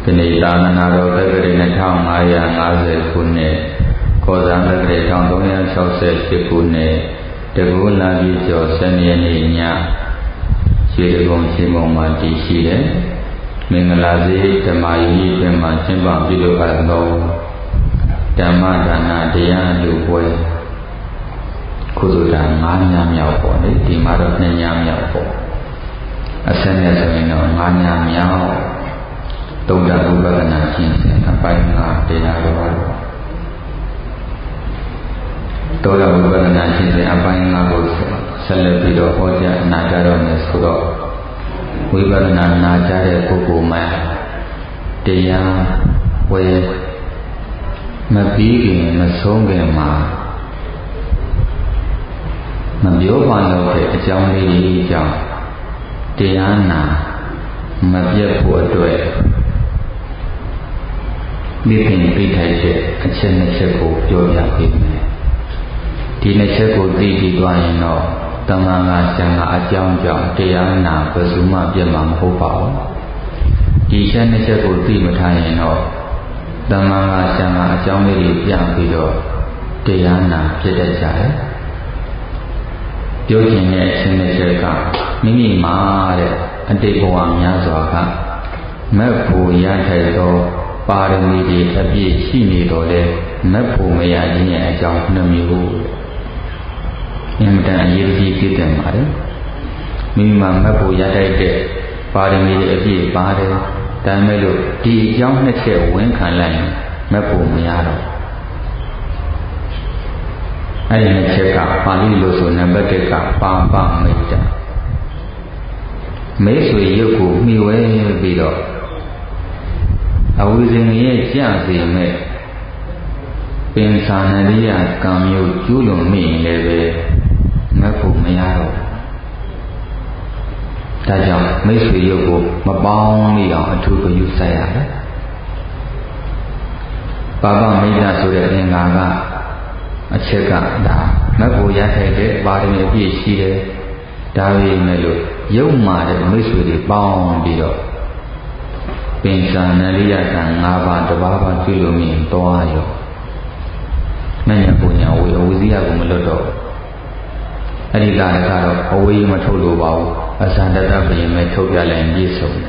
ဒီနေ့သာသနာတော်တက္ကရာ2550ခုနှစ်ကောဇာတက္ကရာ1368ခုနှစ်တကူလာပြီးကျော်12ရက်နေ့ညခြေကုံခြေမုံမှာတည်ရှိတဲ့မင်္ဂလာစေဓမ္မယုံအတွင်မှာကျင်းပပြုလုပ်အပ်သောဓမ္မဒါနတရားလူပွဲကုသိုလ်ဒါ9ညမြောက်ပေါ့လေဒီမှာတော့2ညမြောက်ပေါ့အစနဲ့ဆိုရင်တော့9ညမြောက်တုဒ္ဒဥပဒနာရှင်းစဉ်အပိုင်း5တရားတော်တုဒ္ဒဥပဒနာရှင်းစဉ်အပိုင်း5ကိုဆက်လက်ပြီးတော့ဟောကြားနာကြားတော်မယ်ဆိုတော့ဝိပဿနာနာကြားတဲ့ပုဂ္ဂိုလ်မှတရားဝဲမပြီးခင်မဆုံးခင်မှာမပြောပါလို့တဲ့အကြောင်းလေးကြီးကြောင့်တရားနာမပြတ်ဖို့အတွက်မိခင်ပြထိုက်တဲ့အချက်နှစ်ချက်ကိုပြောပြပေးမယ်ဒီနှစ်ချက်ကိုသိပြီးသွားရင်တော့တမန်ကဆံကအကြောင်းကြောင့်တရားနာဘယ်သူမှပြတ်မှာမဟုတ်ပါဘူးဒီချက်နှစ်ချက်ကိုသိမထားရင်တော့တမန်ကဆံကအကြောင်းလေးတွေပြပြီးတော့တရားနာဖြစ်တတ်ကြတယ်ပြောချင်တဲ့အချက်နှစ်ချက်ကမိမိမှာတဲ့အတိတ်ဘဝများစွာကမက်ဖို့ရထိုက်သောပါရမီတွေအပြည့်ရှိနေတော့လေမက်ဖို့မရခြင်းရဲ့အကြောင်းနှမျိုးအင်မတန်အရေးကြီးဖြစ်တယ်ပါတယ်မိမိမှာမက်ဖို့ရထိုက်တဲ့ပါရမီတွေအပြည့်ပါတယ်ဒါပေမဲ့လို့ဒီအကြောင်းနှစ်ချက်ဝန်ခံလိုက်ရင်မက်ဖို့မရတော့အဲ့ဒီနှစ်ချက်ကပါဠိလိုဆိုနံပါတ်1ကပါပမိတ်တာမိတ်ဆွေရုပ်ကိုမှီဝဲပြီးတော့အဝိဇ္ဇင်ရဲ့ကြစေမဲ့ပင်သာနရိယကံမျိုးကျူးလွန်မိရင်လည်းပဲမဖို့မရတော့ဒါကြောင့်မိတ်ဆွေရုပ်ကိုမပေါင်းမိအောင်အထူးဂရုစိုက်ရတယ်ပါပမိတ်တာဆိုတဲ့အင်္ဂါကအချက်ကဒါမဖို့ရထိုက်တဲ့ပါရမီအပြည့်ရှိတယ်ဒါပေမဲ့လို့ရုပ်မာတဲ့မိတ်ဆွေတွေပေါင်းပြီးတော့ပင်စာနရိယကံ5ပါးတပါးပါးပြုလို့မြင်သွားရောမဉ္ဇဉ်ပူညာဝေအဝိဇ္ဇယကိုမလွတ်တော့အဲ့ဒီကာလကတော့အဝေးမထုတ်လို့ပါဘူးအစန္ဒတပင်မဲ့ထုတ်ပြလိုက်ပြည့်စုံတယ်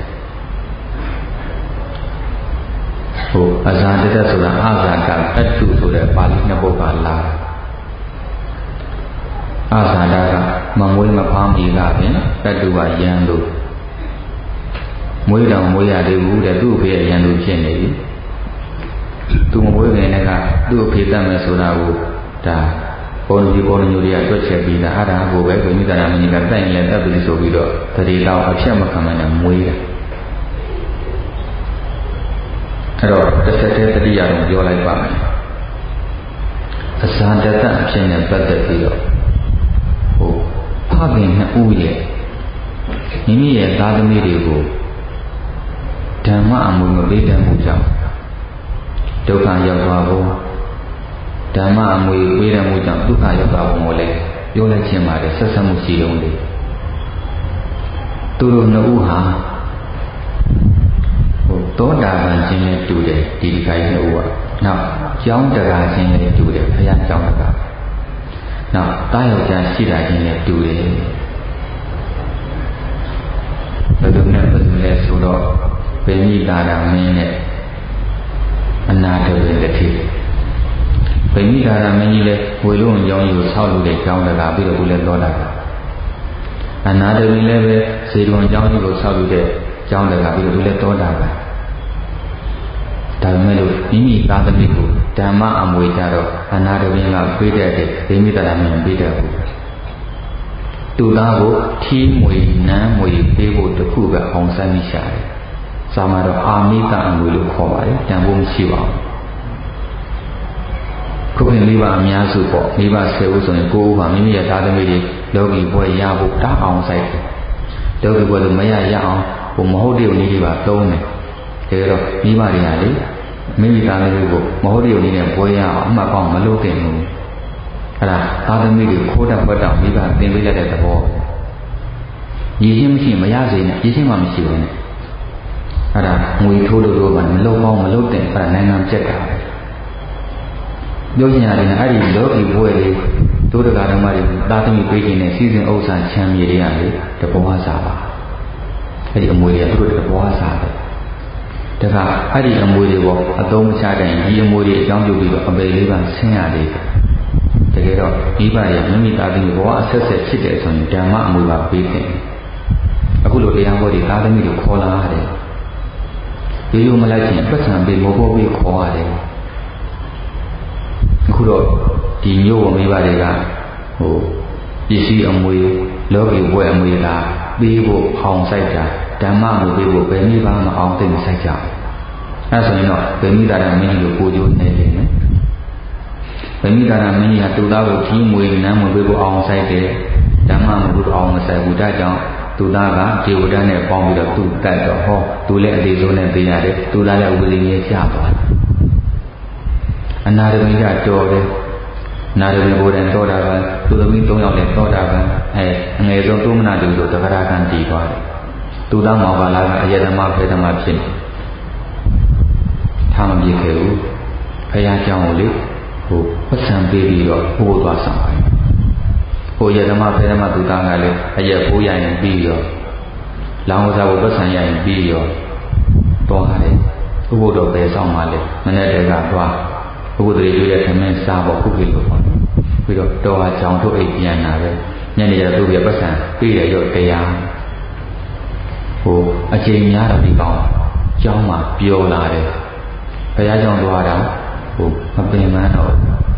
ဟိုအစန္ဒတဆိုတာအာဇာတတ္တုဆိုတဲ့ပါဠိနှစ်ပုဒ်ကလာအာဇာတကမမွေးမဖားမီကပင်တတ္တုကယံလို့မွေးတော်မွေးရသေးဘူးတဲ့သူ့အဖေရန်သူဖြစ်နေပြီသူမမွေးခင်ကသူ့အဖေတတ်မယ်ဆိုတာကိုဒါပေါ်လူကြီးပေါ်လူတွေကတွက်ချက်ပြီးတာအဲ့ဒါကိုပဲကိုမိသားစုမင်းကတိုင်လည်းတတ်ပြီဆိုပြီးတော့တတိတော်အဖြတ်မခံမနဲ့မွေးတာအဲ့တော့တစ်ဆက်တည်းတတိယကိုပြောလိုက်ပါမယ်အဇာတတအဖြစ်နဲ့ပတ်သက်ပြီးတော့ဟိုဖခင်နှစ်ဦးရဲ့မိမိရဲ့သားသမီးတွေကိုဓမ္မအမှုမပေးတတ်မှုကြောင့်ဒုက္ခရောက်သွားဖို့ဓမ္မအမှုပေးတတ်မှုကြောင့်ဒုက္ခရောက်သွားဖို့ကိုလည်းပြောလိုက်ခြင်းပါတယ်ဆက်ဆက်မှုရှိလုံးလေးသူတို့နှစ်ဦးဟာဟိုသောတာပန်ခြင်းနဲ့တူတယ်ဒီဒီခိုင်းနှစ်ဦးကနောက်ကျောင်းတရားခြင်းနဲ့တူတယ်ဘုရားကျောင်းတရားနောက်တာယောက်ျားရှိတာခြင်းနဲ့တူတယ်ဘယ်လိုနဲ့လဲဆိုတော့ပင်မိတာရမင်းနဲ့အနာတဝေတတိပင်မိတာရမင်းကြီးလည်းဝေလုံးကြောင်းကြီးကိုဆောက်လို့တဲ့ကျောင်းတရားပြီးတော့သူလည်းတော်တာအနာတဝေလည်းပဲဇေလွန်ကျောင်းကြီးကိုဆောက်လို့တဲ့ကျောင်းတရားပြီးတော့သူလည်းတော်တာပါဒါပေမဲ့လို့မိမိသားသမီးကိုဓမ္မအမွေကြတော့အနာတဝေကပေးတဲ့ပင်မိတာရမင်းပေးတဲ့ဘူးသူသားကိုထီးမွေနန်းမွေပေးဖို့တခုပဲအောင်စမ်းမိရှာတယ်စာမတော့အာမိတအမွေလို့ခေါ်ပါတယ်တန်ဖိုးမရှိပါဘူးခုခင်မိဘအများစုပေါ့မိဘ10ဦးဆိုရင်9ဦးပါမိမိရဲ့သားသမီးတွေလောကီဘွယ်ရဖို့တားအောင်ဆိုင်တယ်လောကီဘွယ်လို့မရအောင်ဟိုမဟုတ်တဲ့နည်းတွေပါသုံးတယ်ဒါတော့မိဘတွေကလေမိမိသားသမီးကိုမဟုတ်တဲ့နည်းနဲ့ဘွယ်ရအောင်အမှတ်ကောင်းမလုပ်ခင်ဘူးအဲ့ဒါသားသမီးတွေခိုးတတ်ဖွက်တောင်မိဘသင်ပေးလိုက်တဲ့သဘောရည်ချင်းမရှိမရစေနဲ့ရည်ချင်းမှမရှိဘူးနဲ့အဲ့ဒါငွေထိုးလို့မှမလုံးပေါင်းမလုံးတင်အဲ့ဒါနိုင်ငံပြက်တာပဲပြောချင်ရတယ်အဲ့ဒီလောကီဘွဲလေးတို့တကာဓမ္မတွေသာသမီပေးခြင်းနဲ့စီစဉ်ဥစ္စာချမ်းမြေတွေကလေတဘောစားပါအဲ့ဒီအမွေတွေကသူတို့တဘောစားတယ်ဒါကအဲ့ဒီအမွေတွေပေါ့အသုံးမချတဲ့ဒီအမွေတွေအကြောင်းပြုပြီးတော့အပေလေးပါဆင်းရသေးတယ်တကယ်တော့မိဘတွေမိမိသားသမီးဘဝအဆက်ဆက်ဖြစ်တဲ့ဆိုရင်ဓမ္မအမွေပါပေးတယ်အခုလိုတရားဟောဒီသားသမီးတွေခေါ်လာရတယ်ရိုးရိုးမလိုက်ခြင်းပတ်စံပေးမိုးဖို့ပြီးခေါ်ရတယ်အခုတော့ဒီမျိုးဝမိဘတွေကပစ္စည်းအမွေလောကီဘွဲအမွေကပေးဖို့အောင်ဆိုင်တာဓမ္မကိုပေးဖို့ဘယ်နည်းပါမအောင်သိမဆိုင်ကြအဲဆိုရင်တော့ဗေမိတာရမင်းကြီးကိုကိုကျိုးနေတယ်နော်ဗေမိတာရမင်းကြီးကသူ့သားကိုကြီးမွေနမ်းမွေပေးဖို့အောင်ဆိုင်တယ်ဓမ္မမလို့အောင်မဆိုင်ဘူးဒါကြောင့်သူ့သားကဒေဝဒတ်နဲ့ပေါင်းပြီးတော့သူ့တက်တော့ဟောသူလည်းအသေးဆုံးနဲ့ပေးရတယ်သူ့သားလည်းဥပဒေကြီးကျသွားတယ်အနာရမင်းကတော်တယ်နာရမင်းကိုယ်တိုင်တော်တာကသူသမီး3ယောက်လည်းတော်တာကအငယ်ဆုံးသူမနာတူဆိုတဂရကံတည်သွားတယ်သူသားမောင်ပါလာကအယတမဖေတမဖြစ်နေထားမပြေခဲ့ဘူးဖရာเจ้าကိုလေပတ်စံပေးပြီးတော့ဟိုးသွားဆောင်တယ်ယတမဖေတမသူသားကလည်းအရက်ဖိုးရရင်ပြီးရောလောင်းဝစားကိုပတ်စံရရင်ပြီးရောတော်ရတယ်ဥပုဒ်တော်ပဲဆောင်ပါလေမနေ့တည်းကသွားဥပုဒ်တွေတွေ့တဲ့ခမင်းစားဖို့ခုခေတ်လိုပေါ့ပြီးတော့တော်ဟာကြောင်ထုတ်အိတ်ပြန်လာပဲညနေကျတော့သူ့ရဲ့ပတ်စံပြီးရရောတရားအချိန်များတော့ဒီကောင်ကျောင်းမှာပြောလာတယ်ဘုရားကျောင်းသွားတာမပင်မတော့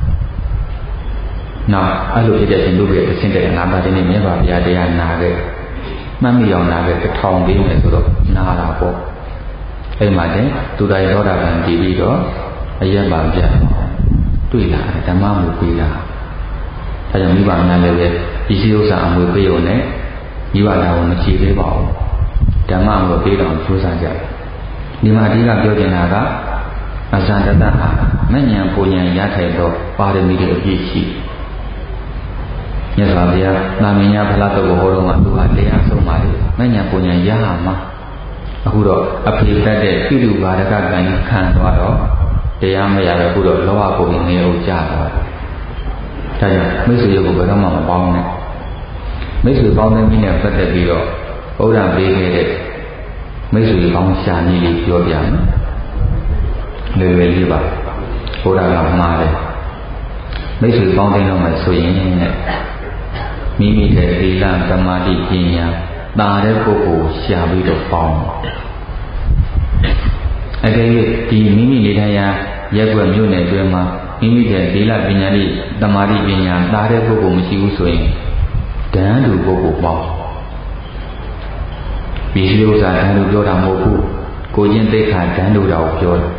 နောက်အဲ့လိုဖြစ်တဲ့ရှင်တို့ရဲ့အစဉ်တည်းငါးပါးတင်းနဲ့မြတ်စွာဘုရားတရားနာခဲ့မှတ်မိအောင်နာခဲ့1000ပေးမယ်ဆိုတော့နာတာပေါ့အဲ့မှာတင်သူတိုင်သောတာပန်တည်ပြီးတော့အရက်ပါပြတ်တွေ့လာတယ်ဓမ္မမူပေးတာဒါကြောင့်မိဘများလည်းပဲဒီစီဥစ္စာအမွေပေးုံနဲ့မိဘတော်ကိုမချေသေးပါဘူးဓမ္မကိုပေးတော်ကြိုးစားကြတယ်ဒီမှာအဓိကပြောချင်တာကအဇန္တတဟာမဉ္ဇဉ်ပူဉ္ဇဉ်ရထိုက်သောပါရမီတွေအပြည့်ရှိမြတ်စွာဘုရားနာမည်ညာဖလားတော့ဟောတော့မှသူကတရားဆုံးပါလေမဉ္ဇဉ်ပူဉ္ဇဉ်ရဟာမှာအခုတော့အဖေတတ်တဲ့ပြုလူပါဒကကံခံသွားတော့တရားမရပဲအခုတော့လောဘပုံငယ်ကိုကြားသွားတယ်ဒါကြောင့်မိတ်ဆွေကိုဘယ်တော့မှမပေါင်းနဲ့မိတ်ဆွေပေါင်းတဲ့မိနဲ့ပတ်သက်ပြီးတော့ဘုရားပေးခဲ့တဲ့မိတ်ဆွေပေါင်းရှာနည်းလေးပြောပြမယ်လွယ်လွယ်လေးပါဘုရားကမှားတယ်မိတ်ဆွေပေါင်းတဲ့တော့မှဆိုရင်နဲ့မိမိရဲ့သီလသမာဓိပညာတာတဲ့ပုဂ္ဂိုလ်ရှာပြီးတော့ပေါင်းအကယ်၍ဒီမိမိနေထိုင်ရာရက်ွက်မြို့နယ်အတွင်းမှာမိမိရဲ့သီလပညာနဲ့သမာဓိပညာတာတဲ့ပုဂ္ဂိုလ်မရှိဘူးဆိုရင်တန်းတူပုဂ္ဂိုလ်ပေါင်းဒီလိုဥစ္စာတန်းတူပြောတာမဟုတ်ဘူးကိုချင်းသိက္ခာတန်းတူတာကိုပြောတယ်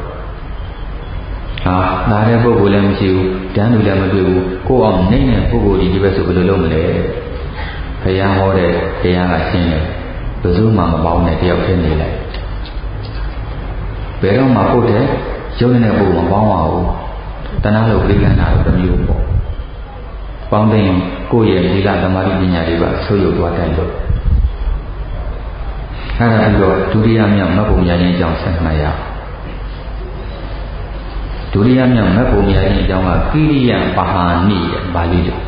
တာတဲ့ပုဂ္ဂိုလ်လည်းမရှိဘူးတန်းတူလည်းမတွေ့ဘူးကိုယ့်အောင်နေတဲ့ပုဂ္ဂိုလ်ဒီဘက်ဆိုဘယ်လိုလုပ်မလဲဘုရားဟောတဲ့တရားကရှင်းတယ်ဘယ်သူမှမပေါင်းနဲ့တယောက်တည်းနေလိုက်ဘယ်တော့မှပုတ်တဲ့ရုပ်နဲ့ပုဂ္ဂိုလ်မပေါင်းပါဘူးတဏှာလို့ပြိဋ္ဌာန်းတာတစ်မျိုးပေါ့ပေါင်းတဲ့ကိုယ့်ရဲ့သီလသမာဓိပညာတွေပါဆုပ်ယုပ်သွားတယ်လို့အဲ့ဒါပြီးတော့ဒုတိယမြောက်မဂ္ဂင်ညာခြင်းအကြောင်းဆက်မှတ်ရအောင်ဒုတိယမြောက်မဂ္ဂင်ညာခြင်းအကြောင်းကကိရိယာပဟာနိရဲ့ပါဠိလို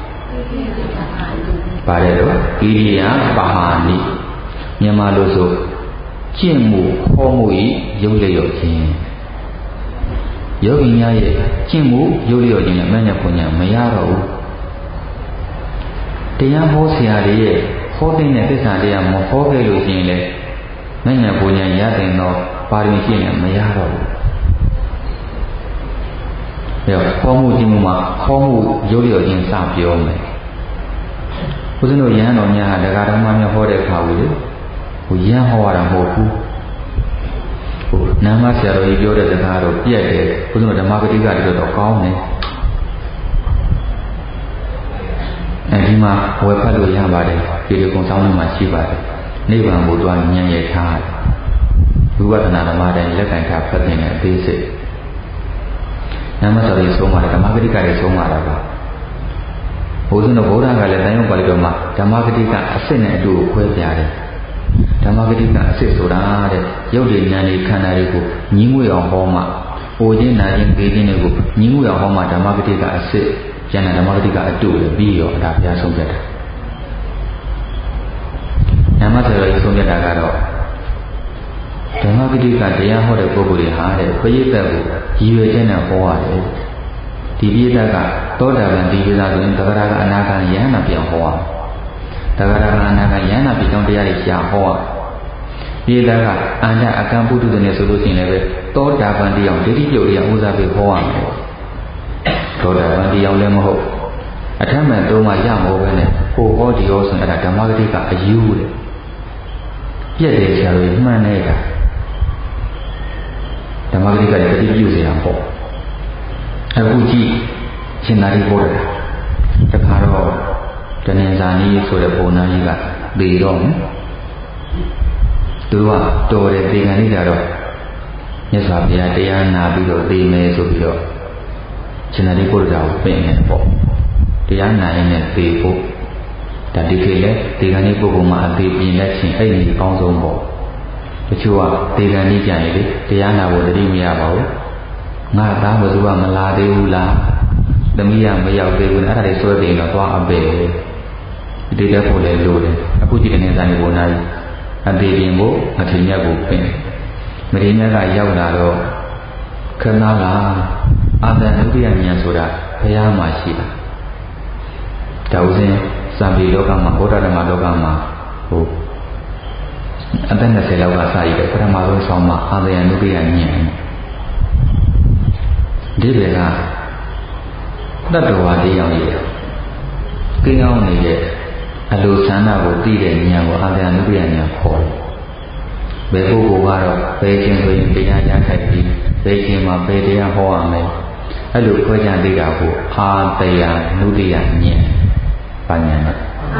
ပါတယ်တော့ကိရိယာပဟာနိမြန်မာလိုဆိုကျင့်မှုဟောမှုဤရုပ်လျော့ခြင်းယောဂီများရဲ့ကျင့်မှုရုပ်လျော့ခြင်းနဲ့မဉ္ဇဉ်ပညာမရတော့ဘူးတရားဟောဆရာတွေရဲ့ဟောတဲ့သစ္စာတရားမဟောခဲ့လို့ရှိရင်လည်းမဉ္ဇဉ်ပညာရတဲ့တော့ပါရမီကျင့်ရင်မရတော့ဘူးဟောမှုကျင့်မှုမှာဟောမှုရုပ်လျော့ခြင်းစပြောမယ်ဦးဇင်းတို့ယဟန်တော်များဟာတရားဓမ္မများဟောတဲ့အခါကိုလေယဟန်ဟောရတာမဟုတ်ဘူးနာမဆရာတော်ကြီးပြောတဲ့စကားတော့ပြည့်တယ်ဦးဇင်းတို့ဓမ္မပဋိက္ခတွေတော့ကောင်းတယ်အဲဒီမှာဝယ်ဖတ်လို့ရပါတယ်ဒီလိုကုံဆောင်မှာရှိပါတယ်နိဗ္ဗာန်ကိုတွားဉာဏ်ရထားဝိပဿနာဓမ္မတိုင်းလက်ကင်ထားဖတ်တဲ့အသေးစိတ်နာမတော်ကြီးဆုံးပါတယ်ဓမ္မပဋိက္ခတွေဆုံးပါတာပါဘုရားတို့ဗုဒ္ဓကလည်းတိုင်းရုံပါဠိတော်မှာဓမ္မပဋိက္ခအစစ်နဲ့အတူခွဲပြတယ်ဓမ္မဂတိကအစစ်ဆိုတာတဲ့ရုပ်တွေဉာဏ်တွေခန္ဓာတွေကိုညီးငွေအောင်ဟောမှအိုခြင်းနာခြင်းသိခြင်းတွေကိုညီးငွေအောင်ဟောမှဓမ္မဂတိကအစစ်ကျန်တဲ့ဓမ္မဂတိကအတုပဲပြီးရောဒါဘုရားဆုံးဖြတ်တာဓမ္မဆိုတော့ဆုံးဖြတ်တာကတော့ဓမ္မဂတိကတရားဟောတဲ့ပုဂ္ဂိုလ်တွေဟာတဲ့ပရိသတ်ကိုရည်ရွယ်ချက်နဲ့ဟောရတယ်ဒီပရိသတ်ကသောတာပန်ဒီပိသဆိုရင်သဂရကအနာဂံယန္နာပြောင်းဟောရသဂရကအနာဂံယန္နာပြောင်းတရားတွေရှားဟောရပရိသတ်ကအန္တအကံပုထုဇဉ်နဲ့ဆိုလို့ရှိရင်လည်းသောတာပန်တရားဒိဋ္ဌိပြုတ်တရားဥစားပြီးဟောရမယ်သောတာပန်တရားလည်းမဟုတ်အထက်မဲ့သုံးမှရမဟုတ်ပဲနဲ့ဟိုဟောဒီဟောဆိုရင်အဲ့ဒါဓမ္မဂတိကအယူတဲ့ပြည့်တယ်ဆရာတို့မှန်နေတာဓမ္မဂတိကလည်းတတိပြုစေတာပေါ့အခုကြည့်ရှင်သာရိပုတ္တရာတခါတော့တဏ္ဍာနီးဆိုတဲ့ပုံနာကြီးကသေတော့သူကတော်တယ်သေခံနေတာတော့မြတ်စွာဘုရားတရားနာပြီးတော့သေမယ်ဆိုပြီးတော့ရှင်သာရိပုတ္တရာကိုပင့်နေပေါ့တရားနာရင်လည်းသေဖို့ဒါဒီခေတ်လည်းသေခံနေပုဂ္ဂိုလ်မှာအသေးပြင်လက်ချင်းအဲ့ဒီအကောင်းဆုံးပေါ့တချို့ကသေခံနေကြတယ်လေတရားနာဖို့တတိမရပါဘူးငါသားဘသူကမလာသေးဘူးလားသမီးကမရောက်သေးဘူးအဲ့ဒါတွေဆွဲပြီးတော့သွားအပဲဒီတက်ဖို့လည်းလိုတယ်အခုကြည့်တဲ့နေစာနေပုံနာကြီးအသေးပြင်ဖို့မထေရကိုပင်မထေရကရောက်လာတော့ခဏကအာတန်ဒုတိယဉာဏ်ဆိုတာဘုရားမှာရှိတာဒါဥစဉ်စံပေလောကမှာဘုရားဓမ္မလောကမှာဟိုအသက်20လောက်ကစရည်တယ်ပထမဆုံးဆောင်းမှာအာတန်ဒုတိယဉာဏ်ဒီဘက်ကတတ္တဝါတရားရဲ့ကိန်းအောင်နေတဲ့အလိုဆန္ဒကိုသိတဲ့ဉာဏ်ကိုအာတန်ဒုတိယဉာဏ်ခေါ်တယ်ဘယ်ပုဂ္ဂိုလ်ကတော့ဘယ်ခြင်းဆိုရင်တရားရခိုက်ပြီးဘယ်ခြင်းမှာဘယ်တရားဟောရမယ်အဲ့လိုခွဲခြားသိတာကိုအာတယနုတိယဉာဏ်ပါဉာဏ်နဲ့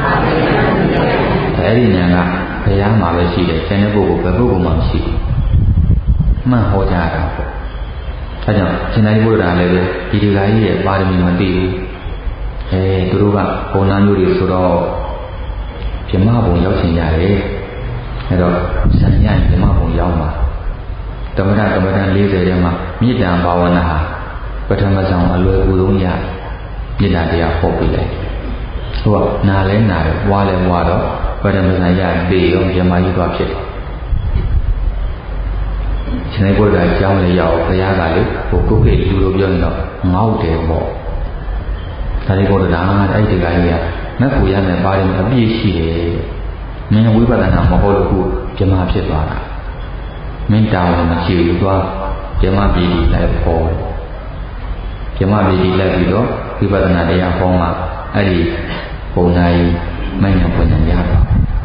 အဲ့ဒီဉာဏ်ကဘုရားမှာပဲရှိတယ်ကျန်တဲ့ပုဂ္ဂိုလ်ဘယ်ပုဂ္ဂိုလ်မှမရှိဘူးမှန်ဟောကြတာပေါ့အဲကြောင့်ရှင်သာရိပုတ္တရာလည်းပဲဒီဒီကာကြီးရဲ့ပါရမီမသိဘူးသူတို့ကဘုံနာမျိုးတွေဆိုတော့ပြမဘုံရောက်ချင်ကြတယ်အဲတော့ဇန်ညပြမဘုံရောက်မှာသမထ40ထဲမှာမေတ္တာဘာဝနာဟာပထမဆုံးအလွယ်ကူဆုံးရမေတ္တာတရားဟောပြလိုက်ဟိုကနာလဲနာတယ်ဝါလဲဝါတော့ပထမဆုံးရပေရောပြမကြီးသွားဖြစ်တယ်ရှင်သာရိပုတ္တရာအကြောင်းလေးရောက်ဘုရားကလေဟိုကုက္ကိလူလိုပြောရင်တော့ငေါ့တယ်ပေါ့သာရိပုတ္တရာအဲ့ဒီကကြီးကမက်ကိုရမယ်ပါတယ်အပြည့်ရှိတယ်မင်းဝိပဿနာမဟုတ်လို့ခုပြမဖြစ်သွားတာမင်းတောင်းလို့မရှိဘူးသွားပြမပြည်ကြီးလိုက်ပေါ်ပြမပြည်ကြီးလိုက်ပြီးတော့ဝိပဿနာတရားဟောမှအဲ့ဒီပုံနာကြီးမဉ္ဇဉ်ပုံညာရတော့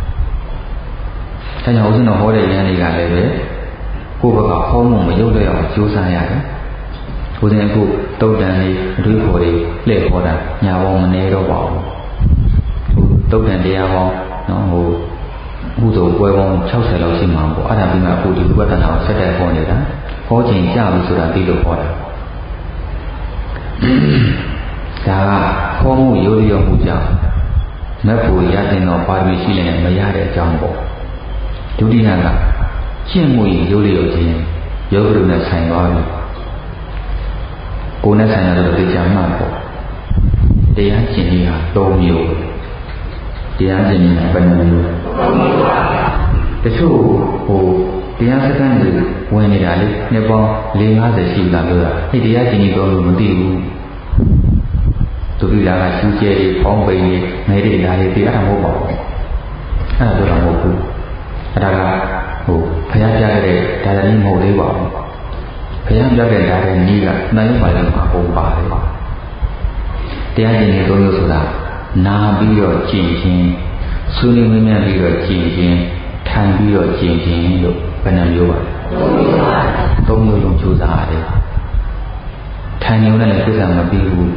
အဲကြောင့်ဦးဇင်းတော်ဟောတဲ့ဉာဏ်တွေကလည်းပဲကိုယ့်ဘက်ကဟောမှုမရုပ်တော့အောင်ကြိုးစားရတယ်။ကိုယ်တိုင်အခုတုတ်တန်လေးအတွေးခေါ်လေးလှည့်ခေါ်တာညာပေါင်းမနေတော့ပါဘူး။တုတ်တန်တရားပေါင်းနော်ဟိုဥဒုံပွဲပေါင်း60လောက်ရှိမှာပေါ့။အဲ့ဒါပြီးမှအခုဒီဝိပဿနာကိုဆက်တက်ဟောနေတာ။ဟောခြင်းကြပြီဆိုတာသိလို့ဟောတာ။ဒါကဟောမှုရိုးရိုးမှုကြောင့်မက်ဖို့ရတဲ့တော့ပါရမီရှိလည်းမရတဲ့အကြောင်းပေါ့။ဒုတိယကရှင်းမှုရိုးရိုးချင်းယောဂရုနဲ့ဆိုင်သွားပြီကိုယ်နဲ့ဆိုင်ရတော့သိကြမှာပေါ့တရားကျင့်နေတာ3မျိုးတရားကျင့်နေတာဘယ်နှမျိုးတချို့ဟိုတရားစခန်းတွေဝင်နေတာလေနှစ်ပေါင်း50ရှိတာပြောတာအဲ့တရားကျင့်နေတော့လို့မသိဘူးသူပြလာကရှူးကျဲတွေပေါင်းပိန်တွေနေတွေဒါတွေသိရတာမဟုတ်ပါဘူးအဲ့ဒါတော့မဟုတ်ဘူးအဲ့ဒါကဟိုဘုရားပြခဲ့တဲ့ဒါရဏီမဟုတ်သေးပါဘူးဘုရားပြခဲ့တဲ့ဒါရဏီကနိုင်ပါလားမဟုတ်ပါဘူးတရားကျင့်နေသုံးလို့ဆိုတာနာပြီးတော့ကျင့်ခြင်းဆွေးနွေးမြန်းပြီးတော့ကျင့်ခြင်းထိုင်ပြီးတော့ကျင့်ခြင်းလို့ဘယ်နှမျိုးပါသုံးမျိုးလုံးကြိုးစားရတယ်ထိုင်နေုံနဲ့လည်းပြဿနာမပြီးဘူး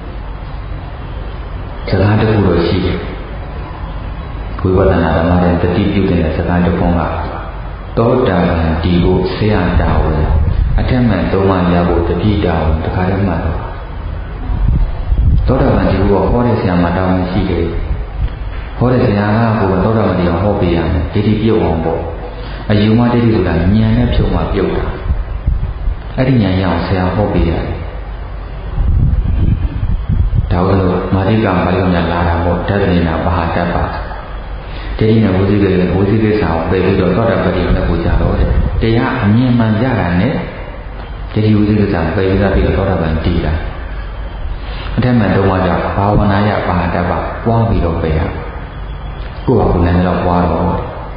စကားတစ်ခုတော့ရှိတယ်ဝိပဿနာဓမ္မရဲ့တတိပြုတဲ့စကားတစ်ခုကသောတာပန်ဒီကိုဆရာတာဝန်အထက်မှန်သုံးပါးရဖို့တတိတာဝန်တခါတည်းမှသောတာပန်ဒီကိုဟောတဲ့ဆရာမတာဝန်ရှိတယ်ဟဟောတဲ့ဆရာကကိုယ်သောတာပန်တရားဟောပေးရမယ်ဒိဋ္ဌိပြုတ်အောင်ပေါ့အယူမဒိဋ္ဌိဆိုတာဉာဏ်နဲ့ဖြုတ်မှပြုတ်တာအဲ့ဒီဉာဏ်ရအောင်ဆရာဟောပေးရတယ်ဒါဝလို့မာရိကပါဠိများလာတာပေါ့ဓဗ္ဗနေနာပဟာတ္တပါဒိဋ္ဌိနဲ့ဝိသိကိစ္စကိုပယ်ပြီးတော့သောတာပတိနဲ့ပူကြတော့တဲ့တရားအမြင်မှန်ရတာနဲ့ဒိဋ္ဌိဝိသိကိစ္စပယ်ပြီးတော့သောတာပန်တည်တာအထက်မှာတော့ကြောင့်ဘာဝနာယပဟာတ္တပါပွားပြီးတော့ပယ်ရကိုယ့်ဟာကိုယ်လည်းတော့ပွားတော့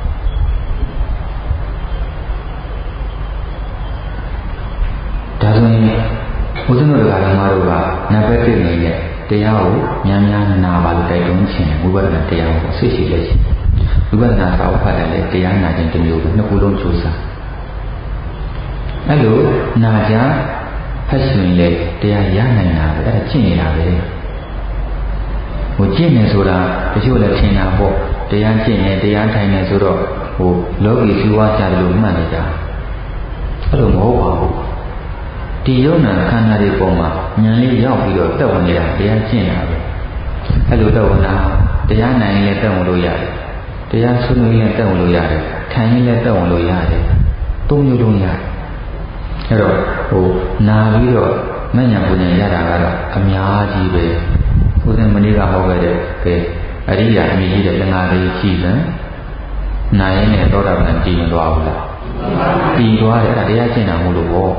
ဒါဆိုရင်ဘုရားတို့ကလည်းမတို့ကနံပါတ်1နေတဲ့တရားကိုများများနာပါလို့တိုက်တွန်းခြင်းဝိပဿနာတရားကိုသိရှိလက်ရှိဝိပဿနာစာအုပ်ဖတ်တယ်လေတရားနာခြင်းတစ်မျိုးပဲနှစ်ခုလုံးကြိုးစားအဲ့လိုနာကြဖတ်ရှင်လေတရားရနိုင်တာပဲအဲ့ဒါကျင့်နေတာပဲဟိုကျင့်နေဆိုတာတချို့လည်းထင်တာပေါ့တရားကျင့်နေတရားထိုင်နေဆိုတော့ဟိုလောကီဇီဝကြတယ်လို့မှတ်နေကြအဲ့လိုမဟုတ်ပါဘူးဒီယုံနာခန္ဓာတွေပေါ်မှာဉာဏ်လေးရောက်ပြီးတော့တက်ဝင်နေတာတရားကျင့်တာပဲအဲ့လိုတက်ဝင်တာတရားနိုင်ရင်လည်းတက်ဝင်လို့ရတယ်တရားဆွေးနွေးရင်တက်ဝင်လို့ရတယ်ထိုင်ရင်လည်းတက်ဝင်လို့ရတယ်သုံးမျိုးလုံးရတယ်အဲ့တော့ဟိုနာပြီးတော့မဉ္ဇဉ်ပူဉ္ဇဉ်ရတာကတော့အများကြီးပဲဘုရားမနေ့ကဟောခဲ့တဲ့အရိယာအမြင့်ကြီးတဲ့သံဃာကြီးရှိတယ်နာရင်လည်းသောတာပန်တည်သွားဘူးလားတည်သွားတယ်အဲ့ဒါတရားကျင့်တာမဟုတ်လို့ပေါ့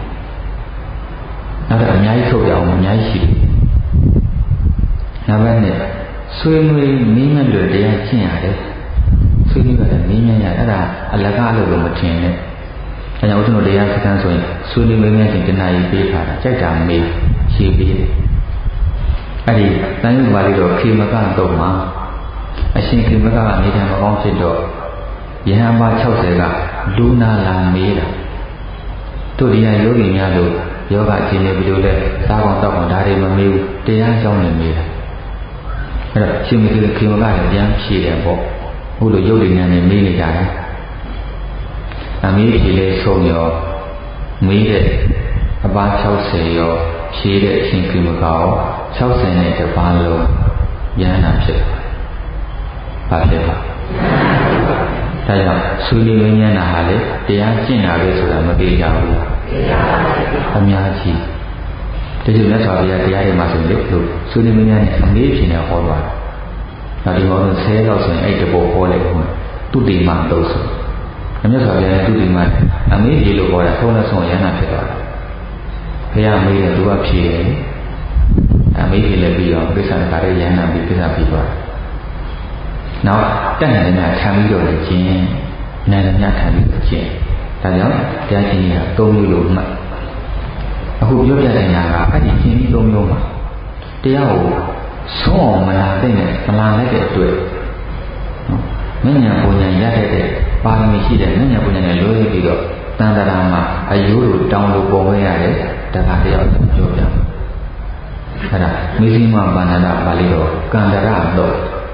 နောက်တော့အများကြီးထုတ်ပြအောင်အများကြီးရှိတယ်နောက်ပိုင်းနဲ့ဆွေးနွေးနည်းနဲ့တွေ့တရားကျင့်ရတယ်ဆွေးနွေးရတယ်နည်းနဲ့ရအဲ့ဒါအလကားလို့မထင်နဲ့အဲကြောင့်ဦးဇင်းတို့တရားစခန်းဆိုရင်ဆွေးနွေးမင်းများချင်းတဏှာကြီးပေးထားတာကြိုက်တာမေးရှင်းပေးတယ်အဲ့ဒီတန်ရုပ်ပါဠိတော်ခေမကတော့မှာအရှင်ခေမကကနေထိုင်မကောင်းဖြစ်တော့ယဟန်ပါ60ကလူနာလာမေးတာတို့ဒီဟာယောဂီများလို့ယောဂကျင့်နေပြီလို့လဲစားကောင်းတောက်ကောင်းဒါတွေမမေးဘူးတရားကြောင်းနေမေးတာအဲ့တော့ရှင်မခေခေမကလည်းပြန်ဖြေတယ်ပေါ့ဘုလိုယုတ်ဉာဏ်နဲ့မေးနေကြတယ်အမေးဖြေလဲဆုံးရောမေးတဲ့အပါ60ရောဖြေတဲ့အရှင်ခေမကရော60နဲ့တပါးလုံးဉာဏ်နာဖြစ်တယ်ဘာဖြစ်လဲဒါကြောင့်ဆွေးနွေးဉာဏ်နာဟာလေတရားကျင့်တာပဲဆိုတာမပြေကြဘူးအများကြီးတချို့မြတ်စွာဘုရားတရားတွေမှာဆိုလို့ဆွေးနွေးများနဲ့အမေးဖြစ်နေဟောသွားတယ်။ဒါဒီမှာတော့10လောက်ဆိုရင်အဲ့တဘောဟောလိုက်ဦးသူတိမတော့ဆိုမြတ်စွာဘုရားသူတိမအမေးပြေလို့ဟောတာသုံးလက်ဆုံးရဟနာဖြစ်သွားတယ်။ဘုရားမေးတယ်သူကဖြေတယ်။အမေးပြေလည်းပြီးတော့ပိဿာကရရဟနာပြီးပိဿာပြီးသွားတယ်။နောက်တက်နေတယ်ခံပြီးတော့ကျင့်နာရမြခံပြီးကျင့်ဒါကြောင့်တရားကျင့်ရ3မျိုးလို့မှတ်အခုပြောပြတဲ့ညာကအဲ့ဒီကျင့်ပြီး3မျိုးမှာတရားကိုဆုံးအောင်မလာတဲ့နဲ့မလာလိုက်တဲ့အတွက်မဉ္ဇဉ်ပူဉ္ဇဉ်ရတဲ့ပါရမီရှိတဲ့မဉ္ဇဉ်ပူဉ္ဇဉ်နဲ့လွဲပြီးတော့တန်တရာမှာအယိုးလိုတောင်းလို့ပေါ်ခဲ့ရတယ်တခါတယောက်ပြောပြအဲ့ဒါမိသိမပါဏာပါဠိတော်ကန္တရတော့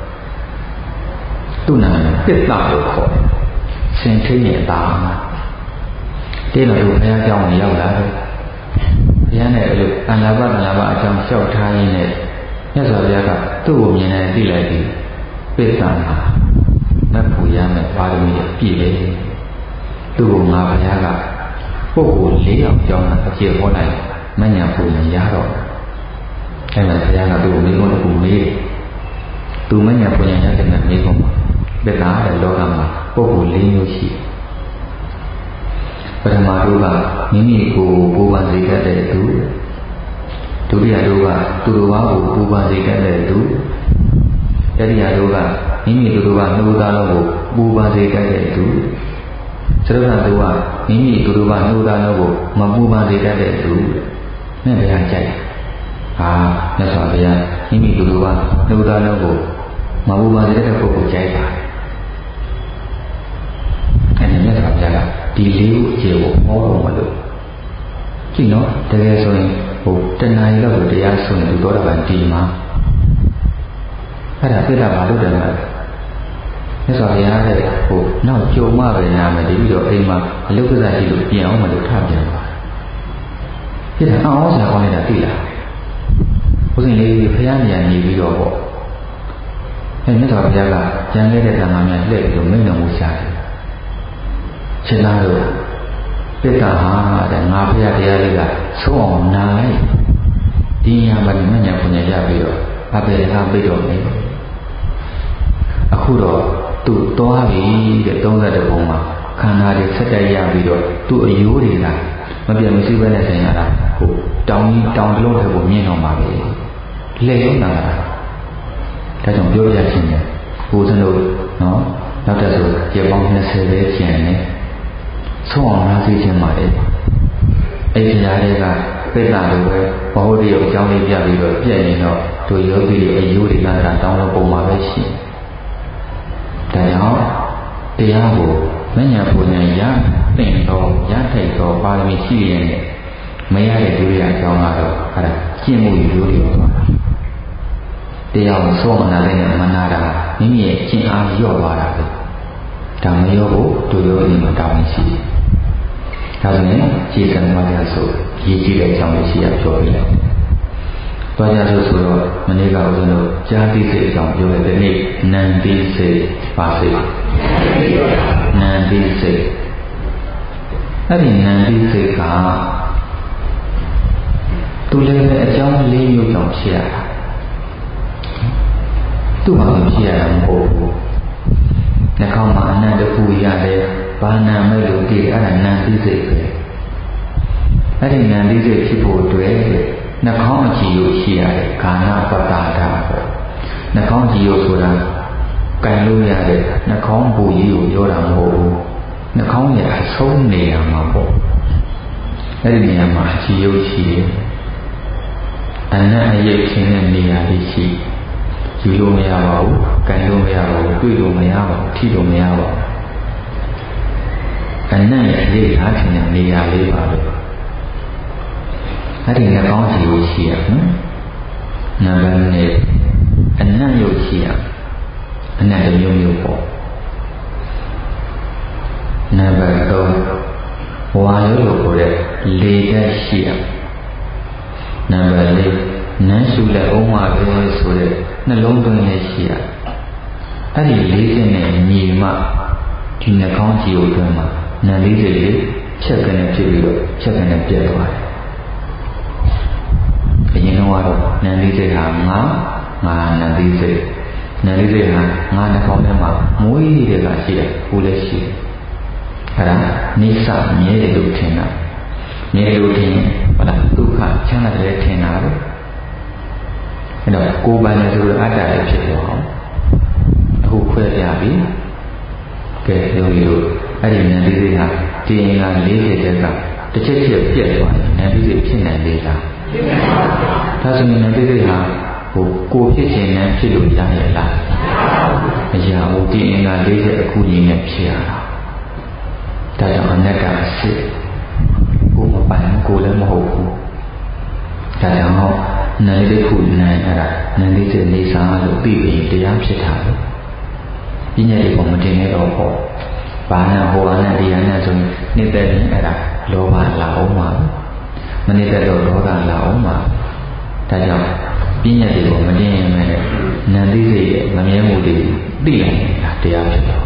သူ့နာမည်ပစ္စလို့ခေါ်တယ်စင်ထိန်ရဲ့သားတေးတော်ဘုရားကြောင်းကိုရောက်လာတယ်ဘုရားနဲ့အဲ့လိုအန္လာဘအကြောင်းလျှောက်ထားရင်းနဲ့မြတ်စွာဘုရားကသူ့ကိုမြင်နေသိလိုက်ပြီးပိဿမှာမတ်ပူရမယ်ပါရမီပြည့်တယ်သူ့ကိုငါဘုရားကပုဂ္ဂိုလ်၄ယောက်ကြောင်းတာအပြည့်ဟောလိုက်မဉ္ဇဉ်ပူဉ္ဇဉ်ရတော့အဲ့ဒါဘုရားကသူ့ကိုမိကုန်းတစ်ခုမေးတယ်သူမဉ္ဇဉ်ပူဉ္ဇဉ်ရတဲ့မိကုန်းမှာပိဿတဲ့လောကမှာပုဂ္ဂိုလ်၄မျိုးရှိပထမတို့ကမိမိကိုယ်ပူပန်စေတတ်တဲ့သူဒုတိယတို့ကသူတော်ဘာကိုပူပန်စေတတ်တဲ့သူတတိယတို့ကမိမိသူတော်ဘာနှုတ်သားလုံးကိုပူပန်စေတတ်တဲ့သူသရုပ်ကတို့ကမိမိသူတော်ဘာနှုတ်သားလုံးကိုမပူပန်စေတတ်တဲ့သူနဲ့ဘုရားကြိုက်ဟာမြတ်စွာဘုရားမိမိသူတော်ဘာနှုတ်သားလုံးကိုမပူပန်စေတတ်တဲ့ပုဂ္ဂိုလ်ကြိုက်ပါအဲ့ဒီမြတ်စွာဘုရားကဒီလေးခုအခြေကိုဟောဖို့မလို့ကြည့်နော်တကယ်ဆိုရင်ဟိုတဏှာကြီးလောက်တရားဆိုရင်သူသောတာပန်တည်မှာအဲ့ဒါပြတာဘာလို့တယ်လဲမြတ်စွာဘုရားတဲ့ဟိုနောက်ကြုံမှပဲနာမယ်ဒီပြီးတော့အိမ်မှာအလုက္ခစာရှိလို့ပြင်အောင်မလို့ထပြန်သွားပြတာအောင်စရာကောင်းနေတာသိလားဘုရင်လေးဘုရားနေရာနေပြီးတော့ပေါ့မြတ်စွာဘုရားကကျန်ခဲ့တဲ့ဓမ္မများလှည့်ပြီးမိန့်တော်မူရှာတယ်ရှင်သာတို့ပိတ္တဟာတဲ့ငါဘုရားတရားလေးကသုံးအောင်နာလိုက်ဒီညာမှာမညာပညာရပြီးတော့အပေကပြိတော်မယ်အခုတော့သူ့သွားပြီတဲ့32ပုံမှာခန္ဓာတွေဆက်တက်ရပြီးတော့သူ့အယိုးတွေကမပြတ်မရှိဘဲနဲ့ဆင်ရတာဟိုတောင်တလုံးထဲကိုမြင်တော့မှာပဲလေရုံနာတာဒါကြောင့်ပြောပြချင်းတယ်ကိုယ်စလို့နော်နောက်တဲ့ဆိုရပောင်း20ပဲကျန်တယ်ဆုံးအောင်နားသိခြင်းပါတယ်အဲ့ဒီကြားတွေကပိဋကလိုပဲဘောဓိရုပ်အကြောင်းလေးပြပြီးတော့ပြည့်ရင်တော့တို့ယောဂီတွေအယိုးတွေကတောင်းလို့ပုံမှာပဲရှိတယ်ဒါကြောင့်တရားကိုမဉ္ဇဉ်ပူဉ္ဇဉ်ရတင်တော့ရထိုက်တော့ပါရမီရှိရင်မရတဲ့ဒုတိယအကြောင်းကတော့အဲ့ဒါကျင့်မှုရိုးတွေပါတရားကိုဆုံးမနာတဲ့မနာတာမိမိရဲ့ကျင့်အားလျော့သွားတာပဲဒါမရောဘူးတို့ယောဂီမှာတောင်းရှိတယ်ဒါဆိုရင်ခြေစံသွားကြဆိုရည်ကြည့်တဲ့အကြောင်းကိုရှိရပြောပြလိုက်သွားကြဆိုတော့မနေ့ကဦးဇင်းတို့ကြားသိစိတ်အကြောင်းပြောခဲ့တဲ့နေ့နံသိစိတ်ပါစိတ်နံသိစိတ်အဲ့ဒီနံသိစိတ်ကသူလည်းပဲအကြောင်း၄မျိုးကြောင့်ဖြစ်ရတာသူ့ဘာလို့ဖြစ်ရတာမဟုတ်ဘူးနှာခေါင်းမှာအနံ့တစ်ခုရတယ်ဘာနာမဲ့လို့ဒီအဲ့ဒါနံသိစိတ်ပဲအဲ့ဒီနံသိစိတ်ဖြစ်ဖို့အတွက်နှာခေါင်းအကြည့်လို့ရှိရတယ်ခန္ဓာပတ္တာတာပဲနှာခေါင်းကြည့်လို့ဆိုတာကန်လို့ရတဲ့နှာခေါင်းပူကြီးကိုပြောတာမဟုတ်ဘူးနှာခေါင်းရဲ့အဆုံးနေရာမှာပေါ့အဲ့ဒီနေရာမှာအကြည့်ရုပ်ရှိတယ်အနံ့အရိပ်ခင်းတဲ့နေရာလေးရှိယူလို့မရပါဘူးကန်လို့မရပါဘူးတွေ့လို့မရပါဘူးထိလို့မရပါဘူးအနံ့ရဲ့အရိပ်ထားခြင်းတဲ့နေရာလေးပါပဲအဲ့ဒီနှာခေါင်းကြည့်လို့ရှိရနော်နံပါတ်1အနံ့ရုပ်ရှိရအနံ့တစ်မျိုးမျိုးပေါ့နံပါတ်3ဝါရုပ်လို့ခေါ်တဲ့လေဓာတ်ရှိရနံပါတ်4နန်းရှုလက်အောင်မှာပဲဆိုတဲ့နှလုံးသွင်းလည်းရှိရအဲ့ဒီ၄ချက်နဲ့ညီမှဒီနှာခေါင်းကြည့်လို့တွင်မှာနံ၄ချက်လေးချက်ကနေဖြစ်ပြီးတော့ချက်ကနေပြတ်သွားတယ်အရင်ကတော့နံလေးစိတ်ဟာငါနံလေးစိတ်ဟာငါနှာခေါင်းထဲမှာမွေးတဲ့ကရှိတယ်ဟိုလည်းရှိတယ်အဲ့ဒါနိစ္စမြဲတယ်လို့ထင်တာမြဲတယ်လို့ထင်ရင်ဟုတ်လားဒုက္ခချမ်းသာတယ်ထင်တာပဲအဲ့တော့ကိုယ်ပိုင်တယ်ဆိုတော့အတ္တလည်းဖြစ်သွားအောင်အခုခွဲပြပြီကဲလို့အဲ့ဒီနံလေးစိတ်ဟာဒီအင်္ဂါ40တက်ကတစ်ချက်ချက်ပြတ်သွားတယ်နံလေးစိတ်ဖြစ်နိုင်လေလားဒါဆိုရင်လည်းဒီဟာကိုဖြစ်ခြင်းနဲ့ဖြစ်လို့ရရဲ့လားမရဘူးဒီအင်္ဂါ၄ချက်အခုကြီးနဲ့ဖြစ်ရတာဒါကြောင့်အနတ္တအစစ်ကိုမပိုင်ကိုလည်းမဟုတ်ဘူးဒါကြောင့်နာရီတစ်ခုနိုင်အဲ့ဒါနာရီတစ်နေစာလို့ပြီးပြီးတရားဖြစ်တာပဲပညာတွေပေါ်မတင်နေတော့ပေါ့ဘာနာဟောနာတရားနာဆိုရင်နေတဲ့အဲ့ဒါလောဘလာအောင်ပါမနေတဲ့တော့ဒေါသလာအောင်ပါဒါကြောင့်ပညာတွေကိုမတင်ရင်လည်းနံသိစိတ်ရဲ့မမြဲမှုတွေသိနိုင်တာတရားဖြစ်တော့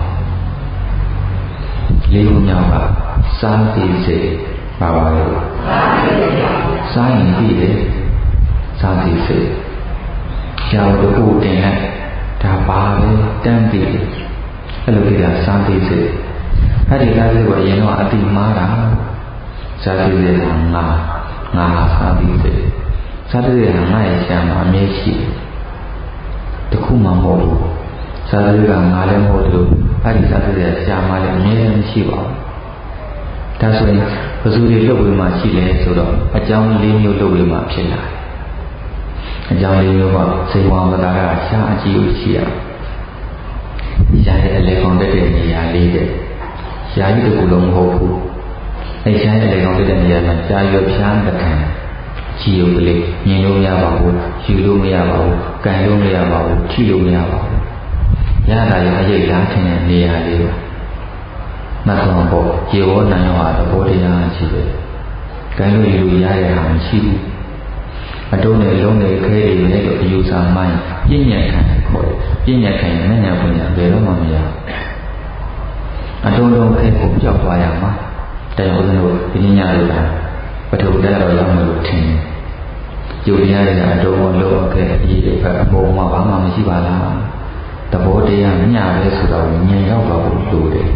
လေးခုမြောက်ကစားသိစိတ်ပါပါလို့စားရင်သိတယ်စားသိစိတ်ရှားတော့ကိုတင်လိုက်ဒါပါပဲတန်းသိတယ်အဲ့လိုကြည့်တာစားသိစိတ်အဲ့ဒီစားသိစိတ်ကအရင်တော့အတိမားတာစားသိစိတ်ကငါစားသိစိတ်စားသိစိတ်ကငါရဲ့ရှားမှာအမြဲရှိတယ်တခုမှမဟုတ်ဘူးစားသိစိတ်ကငါလည်းမဟုတ်ဘူးအဲ့ဒီစားသိစိတ်ကရှားမှာလည်းအမြဲမရှိပါဘူးဒါဆိုရင်ဘယ်သူတွေလုပ်ပြီးမှရှိလဲဆိုတော့အကြောင်း၄မျိုးလုပ်ပြီးမှဖြစ်လာတယ်အကြောင်း၄မျိုးကစေဝါမတာကရှားအကြည့်လို့ရှိရရှားရဲ့အလေကောင်တက်တဲ့နေရာလေးတဲ့ရှားကြီးတစ်ခုလုံးမဟုတ်ဘူးအဲရှားရဲ့အလေကောင်တက်တဲ့နေရာမှာရှားရွဖြားတခံကြည့်ရုပ်ကလေးမြင်လို့မရပါဘူးယူလို့မရပါဘူးကန်လို့မရပါဘူးထိလို့မရပါဘူးရတာရအရေးလားထင်တဲ့နေရာလေးပါမတ်ဆောင်ပေါ့ရေဝနာရောဟာသဘောတရားရှိတယ်။ကံလို့ယူရတဲ့ဟာမရှိဘူး။အတုံးနဲ့လုံးတွေခဲတွေနဲ့လို့အယူဆမှန်းပြည့်ညက်ခံခေါ်ပြည့်ညက်ခံရင်နဲ့ညာဖွညာဘယ်တော့မှမရအတုံးလုံးခဲကိုကြောက်သွားရမှာတဲ့ဦးဇင်းတို့ဒီညလို့လားပထဝီဓာတ်တော်ရောက်မလို့ထင်ယူရရတဲ့အတုံးကိုလုံးခဲအရေးတွေကအပေါ်မှာဘာမှမရှိပါလားသဘောတရားမျှပဲဆိုတော့ဉာဏ်ရောက်တော့လို့တယ်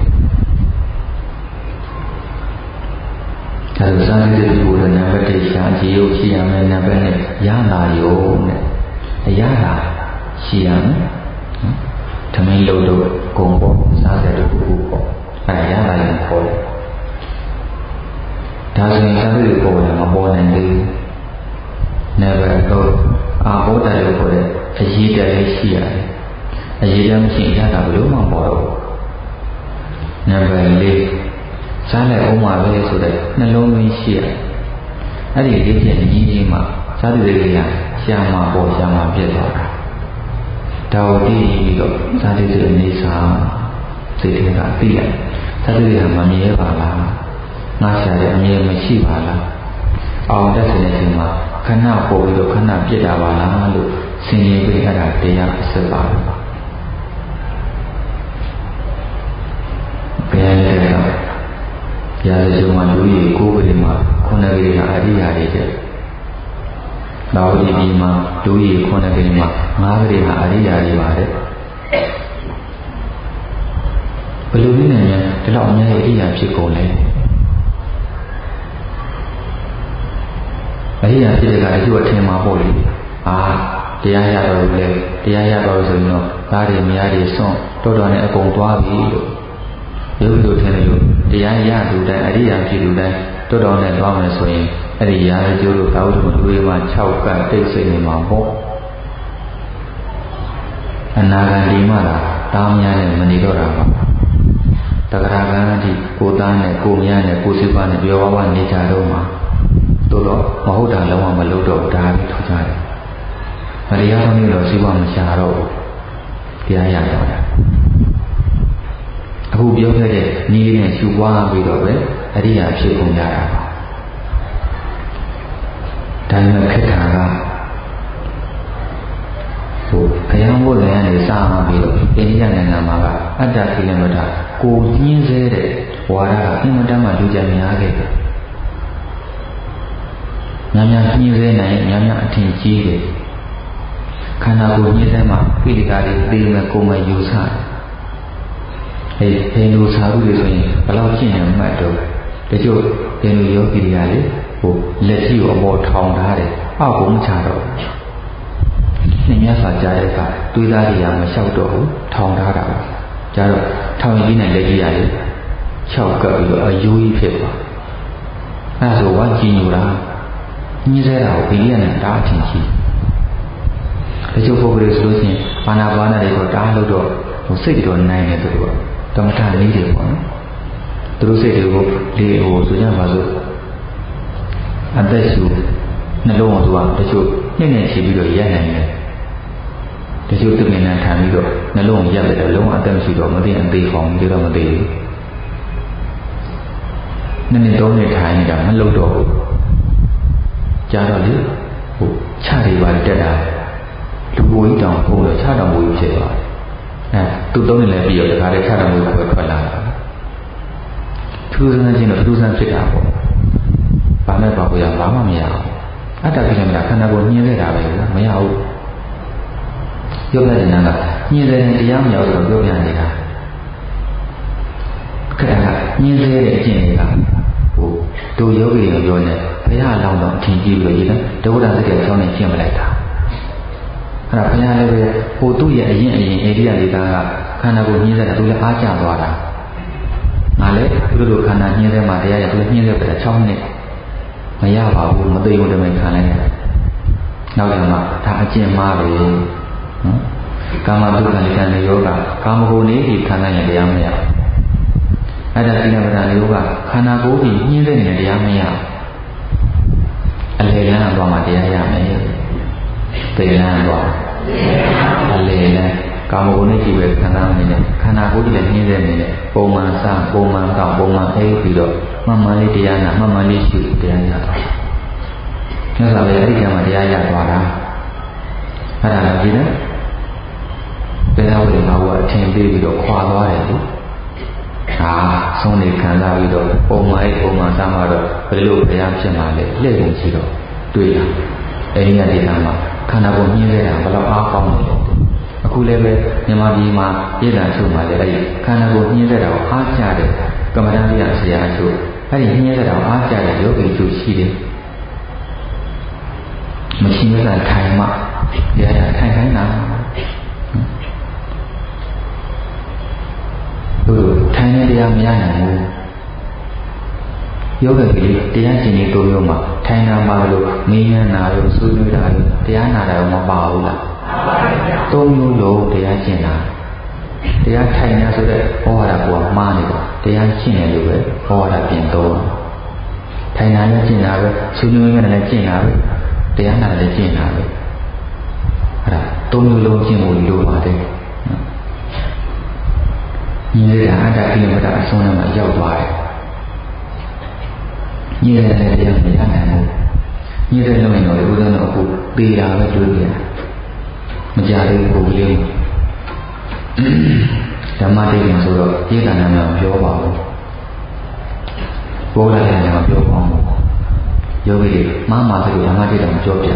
ဒါဆိုစာရင်းတွေဘုရားနံပါတ်1ရှားကြည့်ရုပ်ရှိရမယ်နံပါတ်2ရလာရုံနဲ့အရာလာရှိရမယ်ထမင်းလုံးတော့ဂုံပေါ့စားတဲ့တခုခုပေါ့အဲရလာရင်ပေါ်တယ်ဒါဆိုရင်စာရင်းတွေပေါ်တယ်မပေါ်နိုင်သေးဘူးနံပါတ်3အာဘောဓာတ်လို့ခေါ်တဲ့အရေးတည်းရှိရတယ်အရေးတည်းမရှိရတာဘယ်လိုမှပေါ်တော့နံပါတ်4စားလိုက်အောင်ပါပဲဆိုတဲ့နှလုံးသွင်းရှိရအဲ့ဒီလေးချက်ကြီးကြီးမှစားသူတွေကရှားမှာပေါ်ရှားမှာပြည့်သွားတာဒါကိုသိပြီးတော့စားသူတွေအနေစားစိတ်ထဲကသိလိုက်စားသူတွေကမမြဲပါလားငါရှာတဲ့အမြဲမရှိပါလားအောင်တဲ့စဉ်ချိန်မှာခဏပေါ်ပြီးတော့ခဏပြစ်တာပါလားလို့ဆင်ခြင်ပြီးအဲ့ဒါတရားအစစ်ပါဘယ်လဲရာဇဂျုံမှာလူကြီး9ကလေးမှာ9ကလေးကအရိယာတွေတဲ့။နောက်ဒီမှာလူကြီး9ကလေးမှာ9ကလေးကအရိယာတွေပါတဲ့။ဘယ်လိုနည်းနဲ့ဒီလောက်အများကြီးအရိယာဖြစ်ကုန်လဲ။အရိယာဖြစ်တဲ့ကအကျိုးအထင်မှာပေါ့လေ။တရားရတော့လေတရားရတော့ဆိုရင်တော့သားတွေမယားတွေစွန့်တော်တော်နဲ့အကုန်သွားပြီလို့ရုပ်တို့ထင်တယ်လို့တရားရလူတိုင်းအရိယာဖြစ်လူတိုင်းတော်တော်နဲ့သွားမယ်ဆိုရင်အဲ့ဒီရာဇကျိုးတို့သာဝတ္ထုတွေမှာ6ကတ်တိတ်ဆိတ်နေမှာပေါ့အနာဂတ်ဒီမှာတားများနဲ့မနေတော့တာပါတဂရကံအထိကိုသားနဲ့ကိုမြန်းနဲ့ကိုစိပါနဲ့ပြောဝါနေကြတော့မှာတို့တော့မဟုတ်တာလုံးဝမလုပ်တော့ဒါပြီးထူကြတယ်မတရားဆုံးလို့စိပါမရှာတော့တရားရတော့တာအခုပြောခဲ့တဲ့ညီးနဲ့ရှူပွားပြီးတော့ပဲအရိယာဖြစ်ကုန်ကြတာပါဒါနဲ့ခက်တာကဘုရားဘုရားနဲ့စာမှပြီးတော့အိန္ဒိယနိုင်ငံမှာကအတ္တကိလမတကိုညင်းစေတဲ့ဝါဒကအင်မတန်မှလူကြများခဲ့တယ်များများညင်းစေနိုင်များများအထင်ကြီးတယ်ခန္ဓာကိုယ်ညင်းစေမှကိလေသာတွေသိမဲ့ကိုယ်မယူဆတယ်ဟိန္ဒူစာရုတွေဆိုရင်ဘယ်လောက်ရှင်းနေမှတ်တော့တချို့ဟိန္ဒူယောဂီတွေကလေလက်ရှိကိုအပေါ်ထောင်ထားတယ်အောက်ကိုမချတော့နှင်းမြတ်စွာကြားတဲ့အခါတွေးသားတွေကမလျှောက်တော့ဘူးထောင်ထားတာပဲကြားတော့ထောင်ရင်းနဲ့လက်ကြီးရတယ်6ကပ်ပြီးတော့အယိုးကြီးဖြစ်သွားအဲဒါဆိုဝါကြည်ညိုတာညင်းစေတာကိုဘိရိယနဲ့တားအထင်ကြီးတချို့ပုဂ္ဂိုလ်တွေဆိုလို့ရှိရင်ဘာနာဘာနာတွေကိုတားလို့တော့စိတ်တော်နိုင်တယ်သူတို့ကသမထနည်းတွေပေါ့နော်သူတို့စိတ်တွေကိုဆိုကြပါစို့အသက်ရှူနှလုံးကိုသူကတချို့နှစ်နဲ့ချီပြီးတော့ရက်နိုင်တယ်တချို့သူမြင်နေထိုင်ပြီးတော့နှလုံးကိုရက်လိုက်တော့လုံးဝအသက်မရှိတော့မသိအသေးခေါင်းပြီးတော့မသိဘူးနှစ်နဲ့3နှစ်ထိုင်နေတာမလုပ်တော့ဘူးကြားတော့လေချတွေပါတက်တာလူဘိုးကြီးတောင်ပုံတော့ချတောင်ဘိုးကြီးဖြစ်သွားသူသုံးနေလဲပြီးတော့တခါတည်းချတော်မူကိုထွက်လာတာထူးဆန်းခြင်းတော့ထူးဆန်းဖြစ်တာပေါ့ဘာမဲ့ပါဘူးရဘာမှမရဘူးအတ္တကိလေသာခန္ဓာကိုယ်ညှင်းခဲ့တာပဲမရဘူးပြောပြတဲ့နာကညှင်းတဲ့တရားမရဘူးဆိုပြောပြနေတာခက်တာညှင်းစေတဲ့အကျင့်တွေကတို့ယောဂီတွေပြောနေဘုရားအလောင်းတော်အထင်ကြီးပြီးတော့ဒုက္ခသတိအကြောင်းနဲ့ရှင်းမလိုက်တာအဲ့ဒါဘုရားလည်းပဲသူ့ရဲ့အရင်အိန္ဒိယဒေသကခန္ဓာကိုယ်ညှင်းတဲ့သူလည်းအားကျသွားတာငါလည်းသူတို့ခန္ဓာညှင်းတဲ့မှာတရားရသူညှင်းတဲ့ပဲ6နှစ်မရပါဘူးမသိဘူးတမင်ခံလိုက်တယ်နောက်ကျမှဒါအကျင့်မှားပဲနော်ကာမတုခဏိကံယောဂကာမဂုဏ်လေးကြီးခံလိုက်ရင်တရားမရအဲ့ဒါကိလမတယောဂခန္ဓာကိုယ်ကြီးညှင်းတဲ့နေတရားမရအလေလန်းသွားမှတရားရမယ်ပေလန်းသွားအလေလန်းကာမဂုဏ်နဲ့ကြည့်ပဲခန္ဓာအနေနဲ့ခန္ဓာကိုယ်ကြီးလည်းညှင်းတဲ့နေနဲ့ပုံမှန်စားပုံမှန်ကောက်ပုံမှန်အိပ်ပြီးတော့မှန်မှန်လေးတရားနာမှန်မှန်လေးရှုတရားရတာမြတ်စွာဘုရားအဲ့ဒီကံမှာတရားရသွားတာအဲ့ဒါလည်းဒီနဲ့ဘယ်တော့ဝင်မှာကအထင်သေးပြီးတော့ခွာသွားတယ်လေဟာဆုံးနေခံစားပြီးတော့ပုံမှန်စားမှတော့ဘယ်လိုဘုရားဖြစ်မှာလဲလှည့်ကုန်ရှိတော့တွေ့တာအဲ့ဒီကဒေသမှာခန္ဓာကိုယ်ညှင်းခဲ့တာဘယ်တော့အားကောင်းနေလဲအခုလည်းပဲမြန်မာပြည်မှာပြည်သာချုပ်မှာလည်းအဲ့ဒီခန္ဓာကိုယ်ညှင်းခဲ့တာကိုအားကျတယ်ကမ္မဋ္ဌာန်းပြဆရာအချို့အဲ့ဒီညှင်းခဲ့တာကိုအားကျတဲ့ယောဂီတို့ရှိတယ်မရှိမသာထိုင်မှတရားထိုင်ခိုင်းတာထိုင်နေတရားမရနိုင်ဘူးယောဂီတရားကျင့်နေတိုးရောမှာထိုင်နာမှာလို့မင်းညာနာလို့ဆွေးနွေးတာလို့တရားနာတာမပါဘူးလားသုံးမျိုးလို့တရားကျင့်တာတရားထိုင်နေဆိုတဲ့ဟောရတာကမှားနေတာတရားကျင့်တယ်လို့ပဲဟောရတာပြင်တော့ထိုင်နာလည်းကျင့်တာပဲဆွေးနွေးလည်းကျင့်တာပဲတရားနာလည်းကျင့်တာပဲအဲ့ဒါသုံးမျိုးလုံးကျင့်ဖို့လိုပါတယ်ညီလေးကအတ္တကိလေသာအဆုံးနဲ့မှရောက်သွားတယ်ညီလေးလည်းတရားမရနိုင်ဘူးညီလေးလုံးရင်တော့ဥဒ္ဒနာအခုပေးတာပဲတွေ့ပြန်မကြသေးဘူးကိုလေးဓမ္မတိတ်ရင်ဆိုတော့ဧကနာမပြောပါဘူးဘုရားလည်းမပြောပါဘူးယောဂီတွေမှားမှာဆိုဓမ္မတိတ်တော်ပြောပြ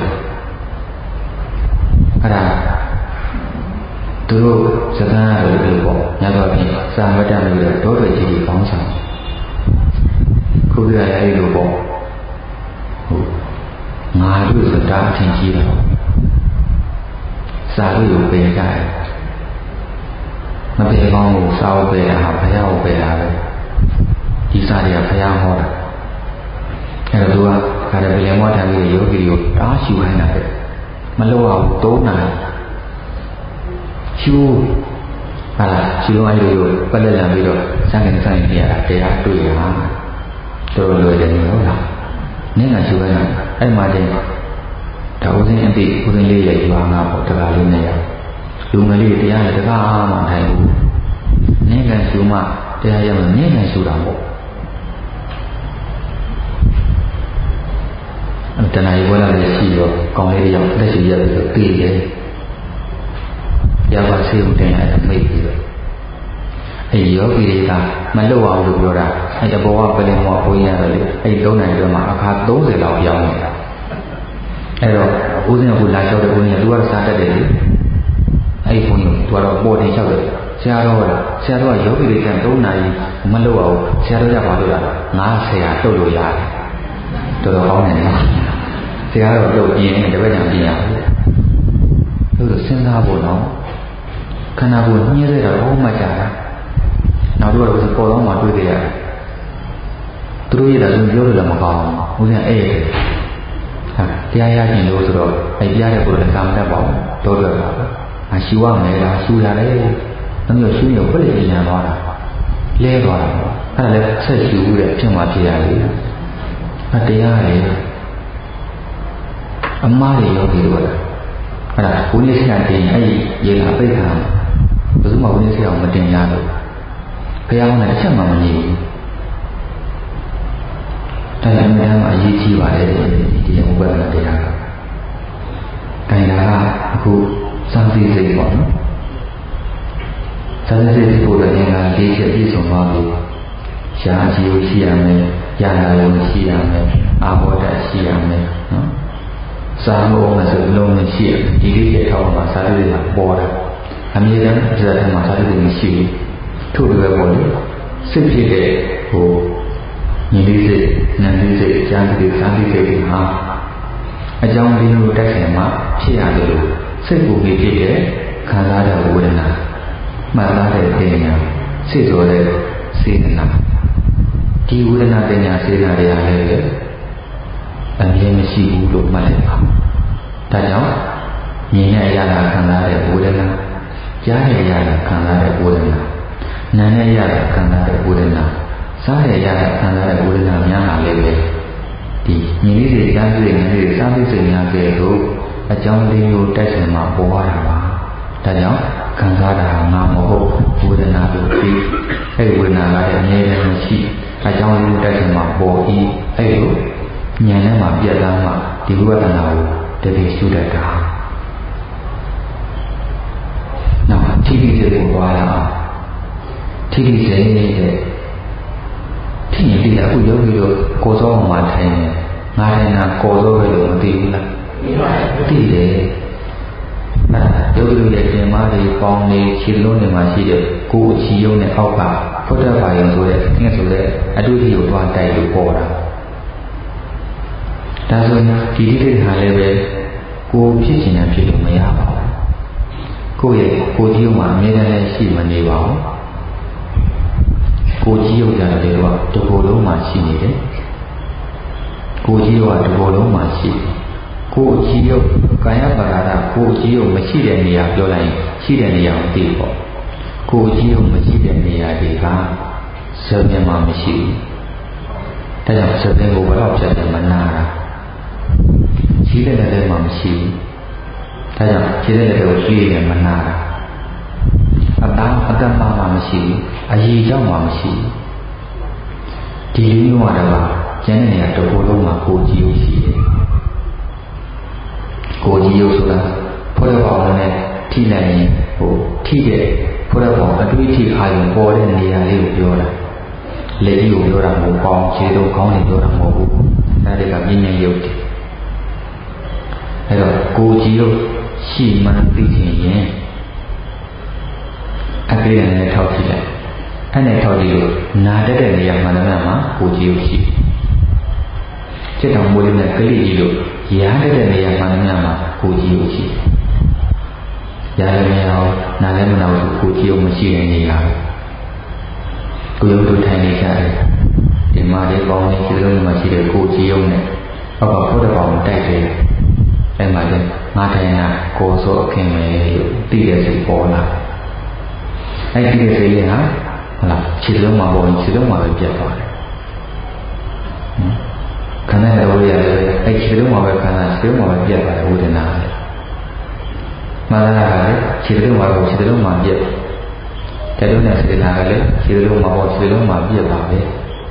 အဲ့ဒါသူတို့စကားရတယ်လို့ပေါ့ညတော့ပြင်စာမတ္တလို့ဒေါတွေကြီးကြီးပေါင်းဆောင်ခုပြရအဲ့လိုပေါ့ဟုတ်ငါတို့ဆိုတာအထင်ကြီးတယ်စာလို့ကိုပယ်ကြတယ်မပယ်ကောင်းလို့စာကိုပယ်တာဟာဘုရားကိုပယ်တာပဲဒီစာတွေကဘုရားဟောတာအဲ့တော့သူကခါတယ်ပြန်မောထားပြီးယောဂီကိုတားရှူခိုင်းတာပဲမလို့အောင်သုံးနိုင်ရှူဟာရှူလိုက်လို့ပလက်လာပြီးတော့စံကန်ဆိုင်ပြရတာတရားတွေ့ရတာတော်လွယ်တယ်ဟုတ်လားနင်းကရှူလိုက်တာအဲ့မှာတင်ဒါဥစဉ်အတိဥစဉ်လေးရဲ့ရွာငါပေါ့တကားလေးနဲ့ရလူငယ်လေးတရားနဲ့တကားအားမှထိုင်ဘူးနင်းကရှူမှတရားရမှနင်းကရှူတာပေါ့တဏှာကြီးဝလာလေးရှိတော့ကောင်းလေးရောက်လက်ရှိရပြီးတော့ပြေးတယ်ရပါစေဦးတင်ရတယ်မိတ်ပြီးတော့အဲ့ယောဂီတွေကမလွတ်အောင်လို့ပြောတာအဲ့အဘောကပလင်မောဘုန်းကြီးရတယ်လေအဲ့3နိုင်အတွင်းမှာအခါ30လောက်ပြောင်းနေတာအဲ့တော့ဦးဇင်းကလာလျှောက်တဲ့ဘုန်းကြီးကသူကတော့စားတတ်တယ်လေအဲ့ဘုန်းကြီးကသူကတော့ပေါ်တင်လျှောက်တယ်ဆရာတော်ကယောဂီတွေက3နိုင်မလွတ်အောင်ဆရာတော်ကဘာလို့လဲငါဆရာတုတ်လို့ရတယ်တော်တော်ကောင်းတယ်နော်ဆရာတော်တုတ်ပြင်းတပည့်တော်ပြင်ရဘူးလို့စဉ်းစားဖို့နော်ခန္ဓာကိုယ်ညှင်းရတာတော့မှကြတာနောက်တော့ပေါ်တော့မှတွေ့ကြရတယ်သူတို့ရတာဆိုပြောလို့လည်းမကောင်းဘူးဦးဇင်းအဲ့ဟာတရားရခြင်းလို့ဆိုတော့အဲ့ပြတဲ့ကိုယ်လည်းကာမတတ်ပါဘူးတော့တော့တာအရှူရမယ်လားရှူရတယ်နောက်ပြီးရှူရင်ဘယ်လိုဉာဏ်သွားတာလဲသွားတာပေါ့အဲ့ဒါလည်းဆက်ရှူတဲ့ဖြစ်မှဖြစ်ရလေအတရားလေအမှားတွေယောဂီတို့ကအဲ့ဒါဘုန်းကြီးဆရာတင်အဲ့ဒီရေလာပိတ်ထားဘယ်သူမှဘုန်းကြီးဆရာကိုမတင်ရလို့ဘုရားကတစ်ချက်မှမငြိဘူးတရားမှန်အရေးကြီးပါတယ်ဒီဥပဒနာတရားကခိုင်တာကအခုစံစည်းစိတ်ပေါ့နော်စံစည်းစိတ်ကိုလည်းငါ၄ချက်ပြည့်စုံသွားပြီရှားကြီးကိုရှိရမယ်ရနာကိုရှိရမယ်အာဘောဓရှိရမယ်နော်စာမိုးမဆိုလုံးနဲ့ရှိဒီလေးတွေထောက်မှာစာလေးတွေပေါ်တာအမြဲတမ်းဒီစက်မှာစာလေးတွေမရှိဘူးထို့တူပဲပေါ့လေစိတ်ဖြစ်တဲ့ဟိုညီလေးစိတ်နန်းလေးစိတ်ကြားလေးစားလေးစိတ်တွေဟာအကြောင်းလေးမျိုးတက်ဆင်မှဖြစ်ရတယ်လို့စိတ်ကိုပြီးဖြစ်တဲ့ခံစားတဲ့ဝေဒနာမှတ်သားတဲ့တင်ညာစိတ်ဆိုတဲ့စေတနာဒီဝေဒနာတင်ညာစေတနာတွေအားလည်းအမြဲမရှိဘူးလို့မှတ်လိုက်ပါဒါကြောင့်မြင်ရတာခံစားတဲ့ဝေဒနာကြားရတာခံစားတဲ့ဝေဒနာနားရတာခံစားတဲ့ဝေဒနာစားရတာခံစားတဲ့ဝေဒနာများလာလေပဲဒီမြင်လေးတွေကြားတွေ့နေတွေစားပြီးစိတ်များကြဲလို့အကြောင်းလေးကိုတက်ဆင်မှပေါ်ရတာပါဒါကြောင့်ခံစားတာငါမဟုတ်ဝေဒနာလို့ပြီးအဲ့ဒီဝေဒနာကလည်းအမြဲတမ်းရှိအကြောင်းလေးကိုတက်ဆင်မှပေါ်ပြီးအဲ့လိုဉာဏ်နဲ့မှပြတ်သားမှဒီဝိပဿနာကိုတကယ်ရှုတတ်တာနောက်ထိတိစိတ်ကိုသွားရအောင်ထိတိစိတ်တဲ့ဖြစ်ရင်ဒီအခုယောဂီတို့ကိုယ်စောမှာထိုင်နေငါထိုင်တာကိုယ်စောပဲလို့မသိဘူးလားသိတယ်ယောဂီတို့ရဲ့တင်မားတွေပေါင်းနေခြေလုံးတွေမှာရှိတဲ့ကိုယ်အချီယုံနဲ့အောက်ကဖုဒ္ဓဘာယုံဆိုတဲ့အင်းဆိုတဲ့အတုတိကိုတွားတိုက်လို့ပေါ်တာဒါဆိုရင်ဒီတိတိဟာလည်းပဲကိုယ်ဖြစ်ခြင်းနဲ့ဖြစ်လို့မရပါဘူးကိုယ့်ရဲ့ကိုယ်ကြီးယုံမှာအမြဲတမ်းလည်းရှိမနေပါဘူးကိုယ်ကြီးယုံကြတယ်တော့တကိုယ်လုံးမှာရှိနေတယ်ကိုယ်ကြီးယုံကတကိုယ်လုံးမှာရှိတယ်ကိုယ်ကြီးယုံကာယပါရဒကိုယ်ကြီးယုံမရှိတဲ့နေရာပြောလိုက်ရင်ရှိတဲ့နေရာကိုသိပေါ့ကိုယ်ကြီးယုံမရှိတဲ့နေရာတွေကဇေမြမှာမရှိဘူးဒါကြောင့်ဇေမြကိုဘယ်တော့ဖြတ်တယ်မနာတာရှိတဲ့နေရာမှာမရှိဘူးဒါကြောင့်ရှိတဲ့နေရာကိုရှိတယ်မနာတာအတန်းအတ္တမှမရှိဘူးအရေးကြောင့်မှမရှိဘူးဒီလိုမျိုးကတော့ကျန်တဲ့နေရာတစ်ခုလုံးမှာကိုယ်ကြီးယုံရှိတယ်ကိုယ်ကြီးယုံဆိုတာဘုရားဘောင်နဲ့ထိလိုက်ရင်ထိတဲ့ဘုရားဘောင်အတွေ့အထိအာရုံပေါ်တဲ့နေရာလေးကိုပြောတာလက်ကြီးကိုပြောတာမဟုတ်ပေါင်းခြေတို့ခေါင်းတွေပြောတာမဟုတ်ဘူးဒါတွေကပြင်းပြင်းယုတ်တယ်အဲ့တော့ကိုယ်ကြီးယုံရှိမှန်းသိချင်ရင်အကလေးနဲ့ထောက်ကြည့်လိုက်အဲ့နဲ့ထောက်ကြည့်လို့နာတတ်တဲ့နေရာမှန်တယ်မှာကိုယ်ကြီးယုံရှိစိတ်တော်မူလေးနဲ့ကလေးကြီးလို့ရားတတ်တဲ့နေရာမှန်တယ်မှာကိုယ်ကြီးယုံရှိရားလည်းမရအောင်နာလည်းမနာဘူးကိုယ်ကြီးယုံမရှိတဲ့နေရာကိုယ်ယုံတို့ထိုင်နေကြတယ်ဒီမှာလေးပေါင်းနေဒီလိုမှရှိတဲ့ကိုယ်ကြီးယုံနဲ့အောက်ကဘုရားပေါင်းတိုက်တယ်အဲ့မှာလည်းငါထိုင်တာကိုယ်ဆိုအခင်ပဲလို့သိတဲ့စိတ်ပေါ်လာအဲ့ဒီစိတ်လေးဟာဟုတ်လားခြေလုံးမှာပေါ်ရင်ခြေလုံးမှာပဲပြတ်သွားတယ်ခန္ဓာတော်ရရတယ်အဲ့ခြေလုံးမှာပဲခန္ဓာခြေလုံးမှာပဲပြတ်သွားတယ်ဝေဒနာလေမှန်လားကလည်းခြေလုံးမှာပေါ်ခြေလုံးမှာပြတ်တဲ့လုံးနဲ့စေနာကလည်းခြေလုံးမှာပေါ်ခြေလုံးမှာပြတ်ပါပဲ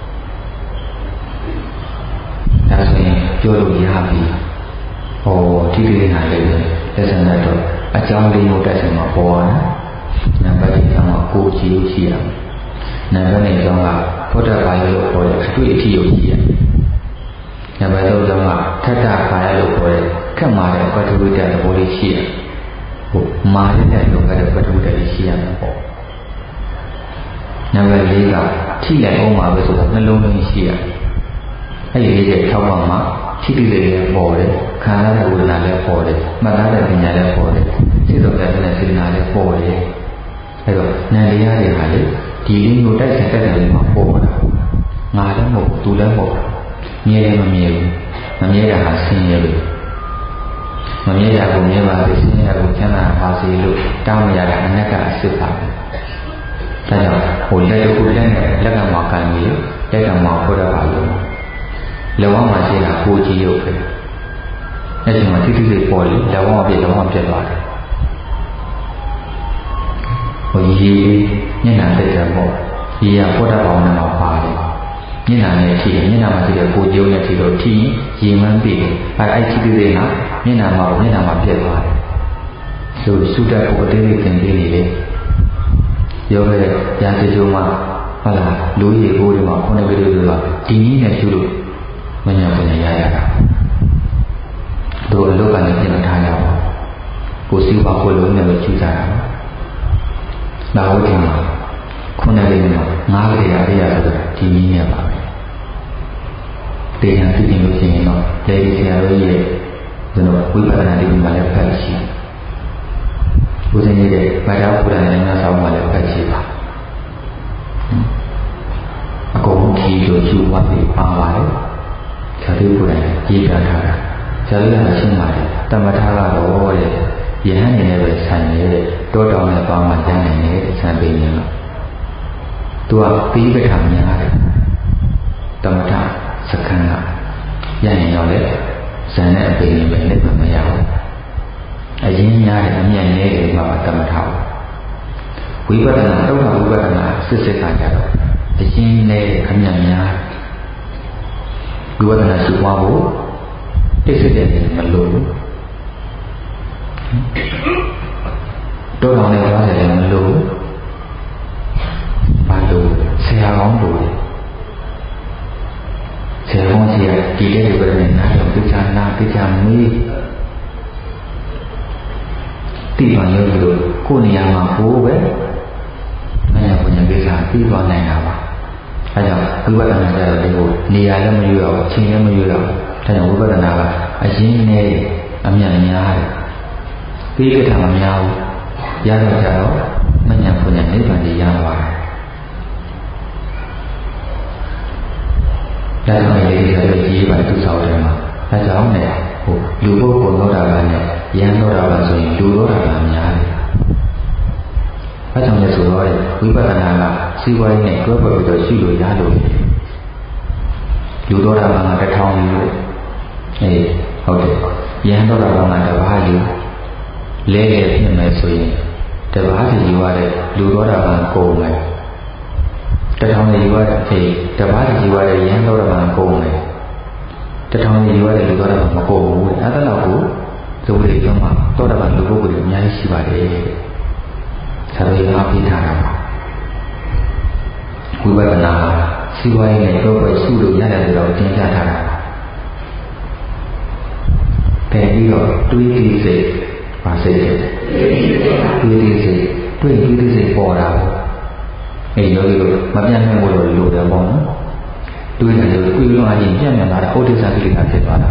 ဒါဆိုရင်ပြောလို့ရပြီဒီကိစ္စလေးလက်စံတော့အကြောင်းလေးကိုတက်ဆံမှာပေါ်လာနံပါတ်1ကကိုယ်ကြည့်ရှိရနံပါတ်2ကဘုဒ္ဓဘာသာလို့ခေါ်တဲ့အတွေ့အထိကိုရှိရနံပါတ်3ကထထဘာယလို့ခေါ်တဲ့ခက်မာတဲ့ပထဝီဓာတ်သဘောလေးရှိရမာရတဲ့လောကတဲ့ပထဝီဓာတ်လေးရှိရမှာပေါ့နံပါတ်4ကထိလိုက်အောင်ပါပဲဆိုတာနှလုံးသွင်းရှိရအဲ့ဒီလေးထောက်ပါမှာထိတိလေးလည်းပေါ်တယ်ခံရတဲ့ဝေဒနာလည်းပေါ်တယ်မှတ်သားတဲ့ပညာလည်းပေါ်တယ်စိတ်တော်တဲ့စေနာလည်းပေါ်တယ်အဲ့တော့နန္တရားတွေဟာလေဒီလေးကိုတိုက်ဆိုင်တဲ့နေရာမှာပေါ်တာငါလည်းမဟုတ်သူလည်းမဟုတ်မြဲလည်းမမြဲဘူးမမြဲတာဟာဆင်းရဲလို့မမြဲတာကိုမြဲပါစေဆင်းရဲတာကိုချမ်းသာပါစေလို့တောင်းရတာအနက်ကအစစ်ပါပဲဒါကြောင့်လက်တစ်ခုလက်နဲ့လက်ကမှကန်ပြီးလက်ကမှခေါ်ရပါလို့လောကမှာရှိတာကိုကြည့်ရုပ်ပဲအဲ့ဒီမှာတိတိကျပေါ်လေလောကမှာပြလောကပြတ်သွားတယ်ရေမျက်နှာတက်တယ်ပေါ့ရေကဘုဒ္ဓဘာဝနဲ့မှာပါတယ်မျက်နှာနဲ့ထိတယ်မျက်နှာမှာရှိတဲ့ကိုကြိုးနဲ့ထိလို့ထိရင်ရေမှန်းပြီအဲ့ထိတိကျကမျက်နှာမှာပြတ်သွားတယ်ဆိုစုတတ်ဖို့အသေးလေးသင်ပေးနေလေပြောခဲ့တဲ့ရာဇကြိုးမှာဟုတ်လားလူကြီးကိုယ်တွေမှာခုနှစ်ကလေးတွေကဒီနည်းနဲ့ကျူလို့မညာပညာရတာတို့အလုပ်ကနေပြင်ထားရအောင်ကိုစီပါကိုလုံးနဲ့ပဲကျူကြတာနာဝတိမှာခုနှစ်လေးမှာငါးကလေးအရိယာဆိုတာဒီနည်းနဲ့ပါပဲတရားသိနေလို့ရှိရင်တော့လေဒီဆရာတို့ရဲ့ကျွန်တော်ဝိပဿနာတိမှာလည်းဖတ်ရှိဘုရားကြီးရဲ့ဗဒဗုဒ္ဓနဲ့ငါဆောင်မှာလည်းဖတ်ရှိပါအကုန်ထီလို့ယူဝတ်ပြီးပါပါတယ်ဆရာတို့ကိုယ်တိုင်ရေးပြထားတာဆရာတို့ကရှင်းပါတယ်တမထာကတော့တဲ့ယဟန်နေနဲ့ပဲဆိုင်နေတဲ့တောတောင်နဲ့ပေါင်းမှရနိုင်တဲ့ဆံပင်ရင်တော့သူကပြီးပဋ္ဌာန်များတယ်တမထစခန်းကရရင်တော့လေဇန်နဲ့အပင်ပဲလက်မရဘူးအရင်များတယ်အမြတ်နေတယ်မှာတမထဝိပဿနာတော့ဝိပဿနာစစ်စစ်ကကြတော့အရင်နဲ့အမြတ်များဝိပဿနာရှိသွားဖို့တိတ်ဆိတ်တယ်မလို့တော့တော်နဲ့သွားတယ်မလို့ဘာလို့ဆရာကောင်းလို့ဆရာကောင်းစီကဒီတဲ့တွေပဲနားတော့ပြချာနာပြချာမေးတိမှန်လို့ကိုယ်နေရာမှာဘိုးပဲမညာပညာကိစ္စပြီးသွားနိုင်တာပါအဲကြောင့်ဝိပဿနာကြတော့ဒီကိုနေရာလည်းမရွေးတော့အချိန်လည်းမရွေးတော့ဒါကြောင့်ဝိပဿနာကအရင်နဲ့အမြတ်များတယ်ပြီးကြတာမများဘူးရတော့ကြတော့မညာပညာနိဗ္ဗာန်ကြီးရသွားတယ်ဒါကြောင့်ဒီလိုကြီးပါသူဆောက်တယ်မှာဒါကြောင့်ねလူပုဂ္ဂိုလ်တော့တာကနဲ့ရန်တော့တာကဆိုရင်လူတော့တာကများတယ်။အဲကြောင့်လည်းဆိုတော့ဝိပဿနာကစီးပွားရေးနဲ့တွဲဖွဲ့ပြီးတော့ရှိလို့ရလို့လူတော့တာက1000ယူလို့ဟုတ်တယ်။ရန်တော့တာကတစ်ပါးယူလဲလဲဖြစ်မယ်ဆိုရင်တစ်ပါးစီယူရတဲ့လူတော့တာကကုန်မယ်။1000ယူရတဲ့တစ်ပါးစီယူရတဲ့ရန်တော့တာကကုန်မယ်။1000ယူရတဲ့လူတော့တာကမကုန်ဘူး။အဲဒါတော့ကိုဇိုးလေးပြောမှာတော့တာကလူပုဂ္ဂိုလ်တွေအများကြီးရှိပါတယ်။ဆရာတော်အားပေးထားတာပါဝိပဿနာစီဝိုင်းနဲ့တော့ပဲရှုလို့ရတယ်ဆိုတော့သင်ကြားထားတာပြန်ပြီးတော့တွေးတိစိတ်ပါစိတ်တွေးတိစိတ်တွေးတိစိတ်ပေါ်တာပေါ့ယောဂီတို့မပြတ်နိုင်ဘူးလို့လိုတယ်ပေါ့နော်တွေးတယ်လို့တွေးလို့အရင်ပြတ်နေတာဥဒိစ္စကိလေသာဖြစ်သွားတာ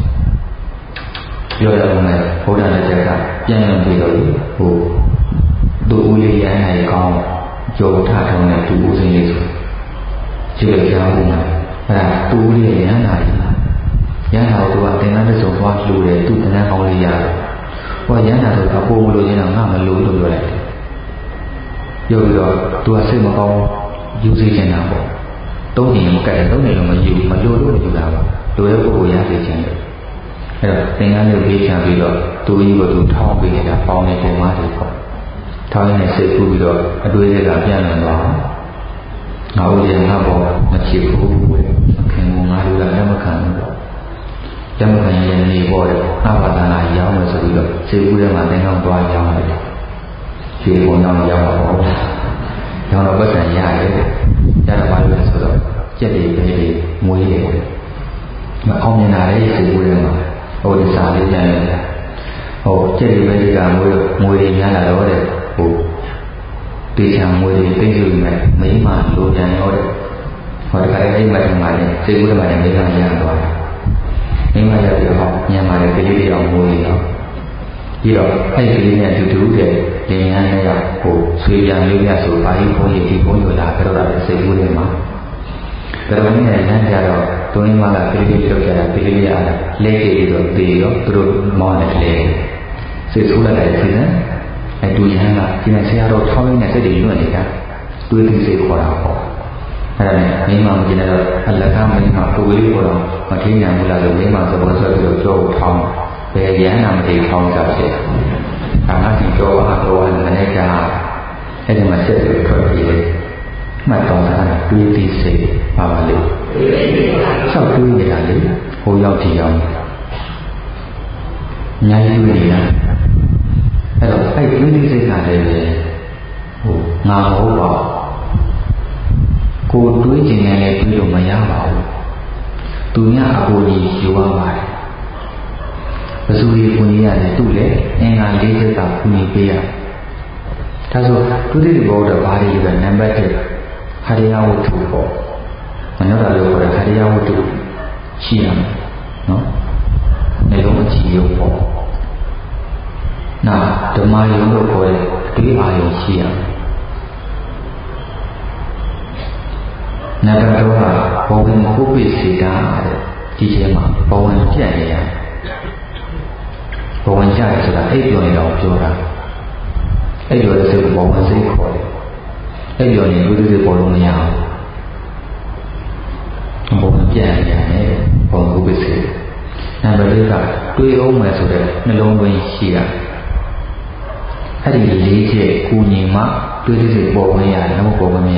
ပြောရအောင်လေဘုရားနဲ့ကျက်ကပြန်ရင်ပြီးတော့ဟိုသူဦးလေးရဟန်းနိုင်ကောင်းကြောထထုံးတဲ့သူဦးစင်းလေးဆိုရှိကြကြောင်းမှာအဲ့ဒါသူဦးလေးရဟန်းနိုင်ရဟန်းတော်သူကသင်္ကန်းတစ်စုံသွားလှူတယ်သူသင်္ကန်းကောင်းလေးရတယ်ဟောရဟန်းတော်ကအပေါ်မလို့ရင်းတော့ငါမလို့လို့ပြောလိုက်တယ်ပြောပြီးတော့သူကစိတ်မကောင်းယူစေချင်တာပေါ့သုံးနေမကဲသုံးနေလို့မယူမလို့လို့ယူတာပါလိုတဲ့ပုဂ္ဂိုလ်ရစေချင်တယ်အဲ့တော့သင်္ကန်းလေးပေးချပြီးတော့သူကြီးကသူထောင်းပေးနေတာပေါင်းနေပုံမှန်တယ်ပေါ့ထောင်းနေစိတ်ကူးပြီးတော့အတွေ့အကြုံပြန်လာတော့ငါတို့ရင်ငါပေါ်မချစ်ဘူးခင်ဗျာငါတို့ကလက်မခံဘူးပေါ့လက်မခံရင်နေပေါ်တယ်အဘာသာနာရောင်းမယ်ဆိုပြီးတော့စိတ်ကူးထဲမှာသင်္ကန်းသွားရောင်းတယ်ခြေပေါ်တော့ရောက်တော့ရောင်းတော့ပတ်စံရတယ်ရတော့ဘာလို့လဲဆိုတော့ကြက်တွေပဲတွေမွေးတယ်မအောင်မြင်တာလေစိတ်ကူးထဲမှာဟိုဒီစားလေးပြန်ရတယ်ဟိုကြက်တွေပဲတွေကမွေးတွေများလာတော့တဲ့ဟိုတေချာမွေးတွေသိစုနေမိမလိုပြန်ရောတဲ့ဟောဒီကလေးအိမ်မက်မှာလည်းစိတ်ကူးထဲမှာလည်းမိမရသွားတယ်မိမရပြီးတော့ညမှာလည်းကလေးတွေအောင်မွေးရောပြီးတော့အဲ့ဒီကလေးနဲ့အတူတူတဲ့လင်ရန်နဲ့ဟိုဆွေပြန်လေးရဆိုဘာကြီးဘုန်းကြီးဒီဘုန်းကြီးလာကြတော့စိတ်ကူးထဲမှာဒါတော့လည်းလမ်းကြတော့တွင်းမှာကကလေးလေးလောက်ကြတာကလေးလေးအားလဲကြည့်ပြီးတော့တေရောသူတို့မောင်းတယ်လေစိတ်ဆိုးလိုက်တယ်ဖြစ်နေအဲတူရန်ကဒီနေ့ဆရာတော်ထောင်းရင်းနဲ့စိတ်တွေလွတ်နေတာတွေးသိစိတ်ခေါ်တာပေါ့အဲ့ဒါနဲ့မိမမကျင်တော့အလကားမိမကိုယ်လေးပေါ်တော့မထင်းညာဘူးလားလို့မိမသဘောဆွဲပြီးတော့ကြောက်ထောင်းဘယ်ရန်နာမသိထောင်းကြဖြစ်ဒါမှဒီကြောတော့လည်းလည်းကြာအဲ့ဒီမှာဆက်ပြီးထွက်ပြေးတယ်မှတ်တော်တာတွေးသိစိတ်ပါပါလေဆောက်တွေးနေတာလေဟိုရောက်ဒီရောက်အများကြီးတွေးနေတာအဲ့တော့အဲ့တွေးသိစိတ်ကလည်းဟိုငါမဟုတ်ပါကိုတွေးကျင်နေလဲတွေးလို့မရပါဘူးသူများအကိုကြီးယူရပါတယ်ပစုရီကိုကြီးရတယ်သူ့လေအင်္ဂါ၄ချက်ကကူညီပေးရဒါဆိုသူတိဘောတော့ဘာတွေလဲနံပါတ်1ဟရိယဝတ္ထုပေါ့မနောတာလို့ခေါ်တဲ့ဟရိယဝတ္ထုရှိရမယ်နော်နေလုံးအကြည့်ရုပ်ပေါ့နောက်ဓမ္မယုံလို့ခေါ်တဲ့အတွေ့အာရုံရှိရမယ်နံပါတ်2ကဘဝဝင်ခုပိစေတာဒီထဲမှာဘဝဝင်ပြတ်နေရတယ်ဘဝဝင်ကြရဆိုတာအိပ်ပျော်နေတော့ပြောတာအိပ်ပျော်တဲ့စိတ်ဘဝဝင်စိတ်ခေါ်တယ်အဲ့ဒီတော့နေလူတွေပေါ်လို့မရဘူးဘုံပြန့်ရတယ်ဘုံဥပ္ပစေနံပါတ်4ကတွေးအောင်မယ်ဆိုတဲ့နှလုံးသွင်းရှိရအဲ့ဒီ၄ချက်ကိုညီမှတွေးတဲ့စိတ်ပေါ်ဝင်ရတယ်မပေါ်ဝင်မရ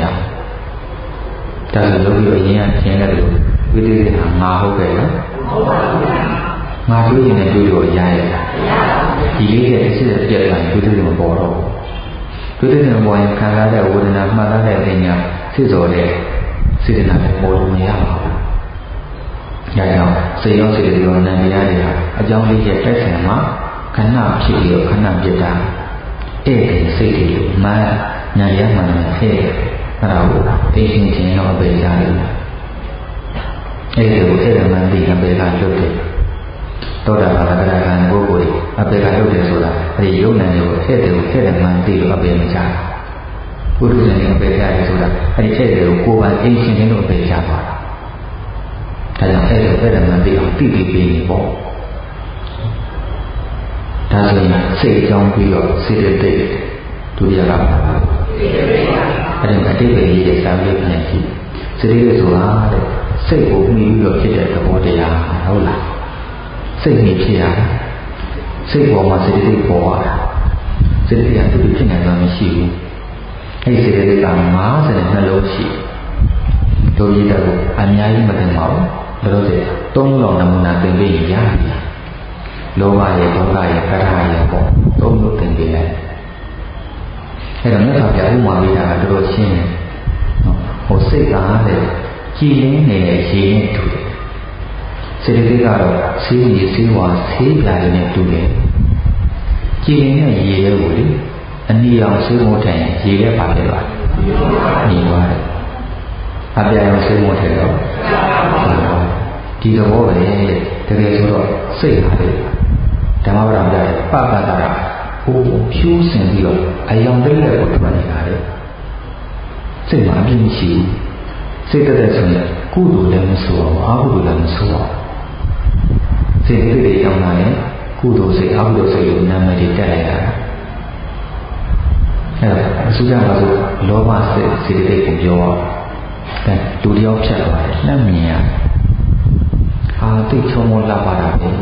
ဒါဆိုယောဂီအရင်ကသင်တဲ့လိုတွေးတဲ့စိတ်ဟာငါဟုတ်ကဲ့နော်ဟုတ်ပါဘူးငါတွေးရင်လည်းတွေးလို့ရရဒီလေးရဲ့စစ်စစ်ပြတ်လာတွေးလို့မပေါ်တော့တွေးလို့မပေါ်ရင်ခံစားတဲ့ဝေဒနာမှတ်သားတဲ့အင်ညာစစ်စော်တဲ့စေတနာပေါ်လို့မရပါဘူး။ဒါကြောင့်စေရောစေတရောနံတရားတွေဟာအကြောင်းလေးရဲ့တိုက်ဆိုင်မှာခဏဖြစ်ပြီးတော့ခဏပြတ်တာဧည့်သည်စိတ်တွေမှညာရမှန်တယ်ဟဲ့အဲ့ဒါကိုသိချင်းချင်းတော့အပေကြတယ်။အဲ့ဒီကိုအဲ့ဒါမှန်ပြီးအပေကလွတ်တယ်။သောတာပန်ကရကံပုဂ္ဂိုလ်အပေကလွတ်တယ်ဆိုတာအဲ့ဒီယုံနာကိုအဲ့ဒီကိုအဲ့ဒါမှန်ပြီးတော့အပေမကြဘူး။ဘုရားရှင်အပေကြတယ်ဆိုတာအဲ့ဒီအဲ့ဒီကိုကိုယ်ပိုင်သိချင်းချင်းတော့အပေကြပါတာ။ဒါကြောင့်အဲ့ဒီအဲ့ဒါမှန်ပြီးအောင်ပြီးပြီးနေပေါ့။ဒါဆိုရင်စိတ်ကြောင်းပြီးတော့စိတ်တဲ့ဒုတိယကပါအဲ့ဒီအတိတ်ပဲကြီးရဲ့စာရေးပြန်ကြည့်စိတ်လေးဆိုတာတဲ့စိတ်ကိုမှီပြီးတော့ဖြစ်တဲ့သဘောတရားဟုတ်လားစိတ်မှီဖြစ်ရတယ်စိတ်ပေါ်မှာစိတ်လေးပေါ်ရတာစိတ်လေးကတူတူဖြစ်နေမှမရှိဘူးအဲ့ဒီစိတ်လေးက50နှလုံးရှိတို့ရတဲ့ကိုအများကြီးမတင်ပါဘူးဒါလို့ဆို3လောက်နမူနာသင်ပေးရပြီလောဘရဲ့ဒေါသရဲ့ကရဟရဲ့ပေါ့သုံးလို့သင်ပေးလိုက်အဲ့တော့မြတ်စွာဘုရားဥမာပေးတာကတော်တော်ရှင်းတယ်ဟိုစိတ်ကားတဲ့ကြည်လင်းနေတဲ့ရေနဲ့တူတယ်စိတ်လေးကတော့ဆေးရည်ဆေးဝါဆေးပြားတွေနဲ့တူတယ်ကြည်လင်းတဲ့ရေတွေကိုလေအနီအောင်ဆေးမိုးထိုင်ရေလည်းပါပြသွားနေသွားတယ်အပြာရောဆေးမိုးထိုင်တော့ဒီသဘောပဲတကယ်ဆိုတော့စိတ်ဟာလေဓမ္မပဒံပြပပတ္တရာဟိုဖြိုးစင်ပြီးတော့အယောင်တိတ်လက်ကိုထွက်နေတာလေစိတ်မှာအပြည့်မရှိဘူးစိတ်တက်ဆိုရင်ကုသိုလ်လည်းမဆိုအောင်အကုသိုလ်လည်းမဆိုအောင်စိတ်တွေကြောင်းလာရင်ကုသိုလ်စိတ်အကုသိုလ်စိတ်ကိုနာမည်တက်လိုက်တာအဲ့ဒါအစူးရပါဆိုလောဘစိတ်စိတ်တွေကိုပြောအောင်အဲလူတယောက်ဖြတ်သွားတယ်နှမ်းမြင်ရအာတိတ်ချုံမလာပါတာပဲ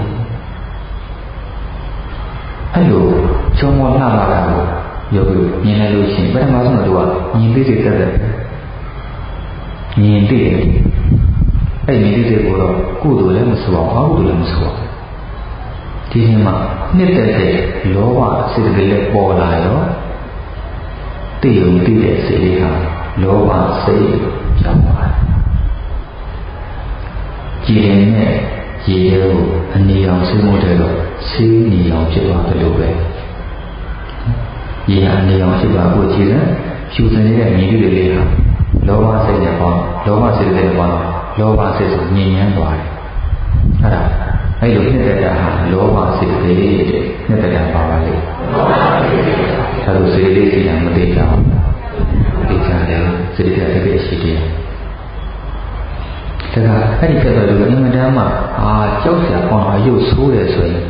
အဲ့လိုချုံမလာပါတာကိုယောဂီမြင်လိုက်လို့ရှိရင်ပထမဆုံးတော့မြင်သိစိတ်တက်တယ်မြင်သိတယ်အဲ့မြင်သိစိတ်ကိုတော့ကုသိုလ်လည်းမဆိုအောင်အကုသိုလ်လည်းမဆိုအောင်ဒီနေ့မှာနှစ်သက်တဲ့လောဘစိတ်ကလေးပေါ်လာရောသိုံသိတဲ့စိတ်လေးဟာလောဘစိတ်ကြောင့်ပါကြည်ရင်နဲ့ရေတွေကိုအနေအောင်ဆေးမို့တယ်တော့ဆေးနေအောင်ဖြစ်သွားတယ်လို့ပဲရေအနေအောင်ဖြစ်သွားဖို့ကြည်တယ်ဖြူစင်နေတဲ့မြေတွေလေးဟာလောဘစိတ်နဲ့ပေါင်းလောဘစိတ်နဲ့ပေါင်းလောဘစိတ်ဆိုညဉ့်ညမ်းသွားတယ်အဲ့လိုနှစ်သက်တာဟာလောဘစိတ်လေးတဲ့နှစ်သက်တာပါပါလေဒါလို့စိတ်လေးစီရင်မသိကြဘူးသိကြတယ်စိတ်ကတကယ်ရှိတယ်ဒါကအဲ့ဒီကတည်းကအင်မတန်မှကြောက်စရာပေါင်းရုပ်ဆိုးတယ်ဆိုရင်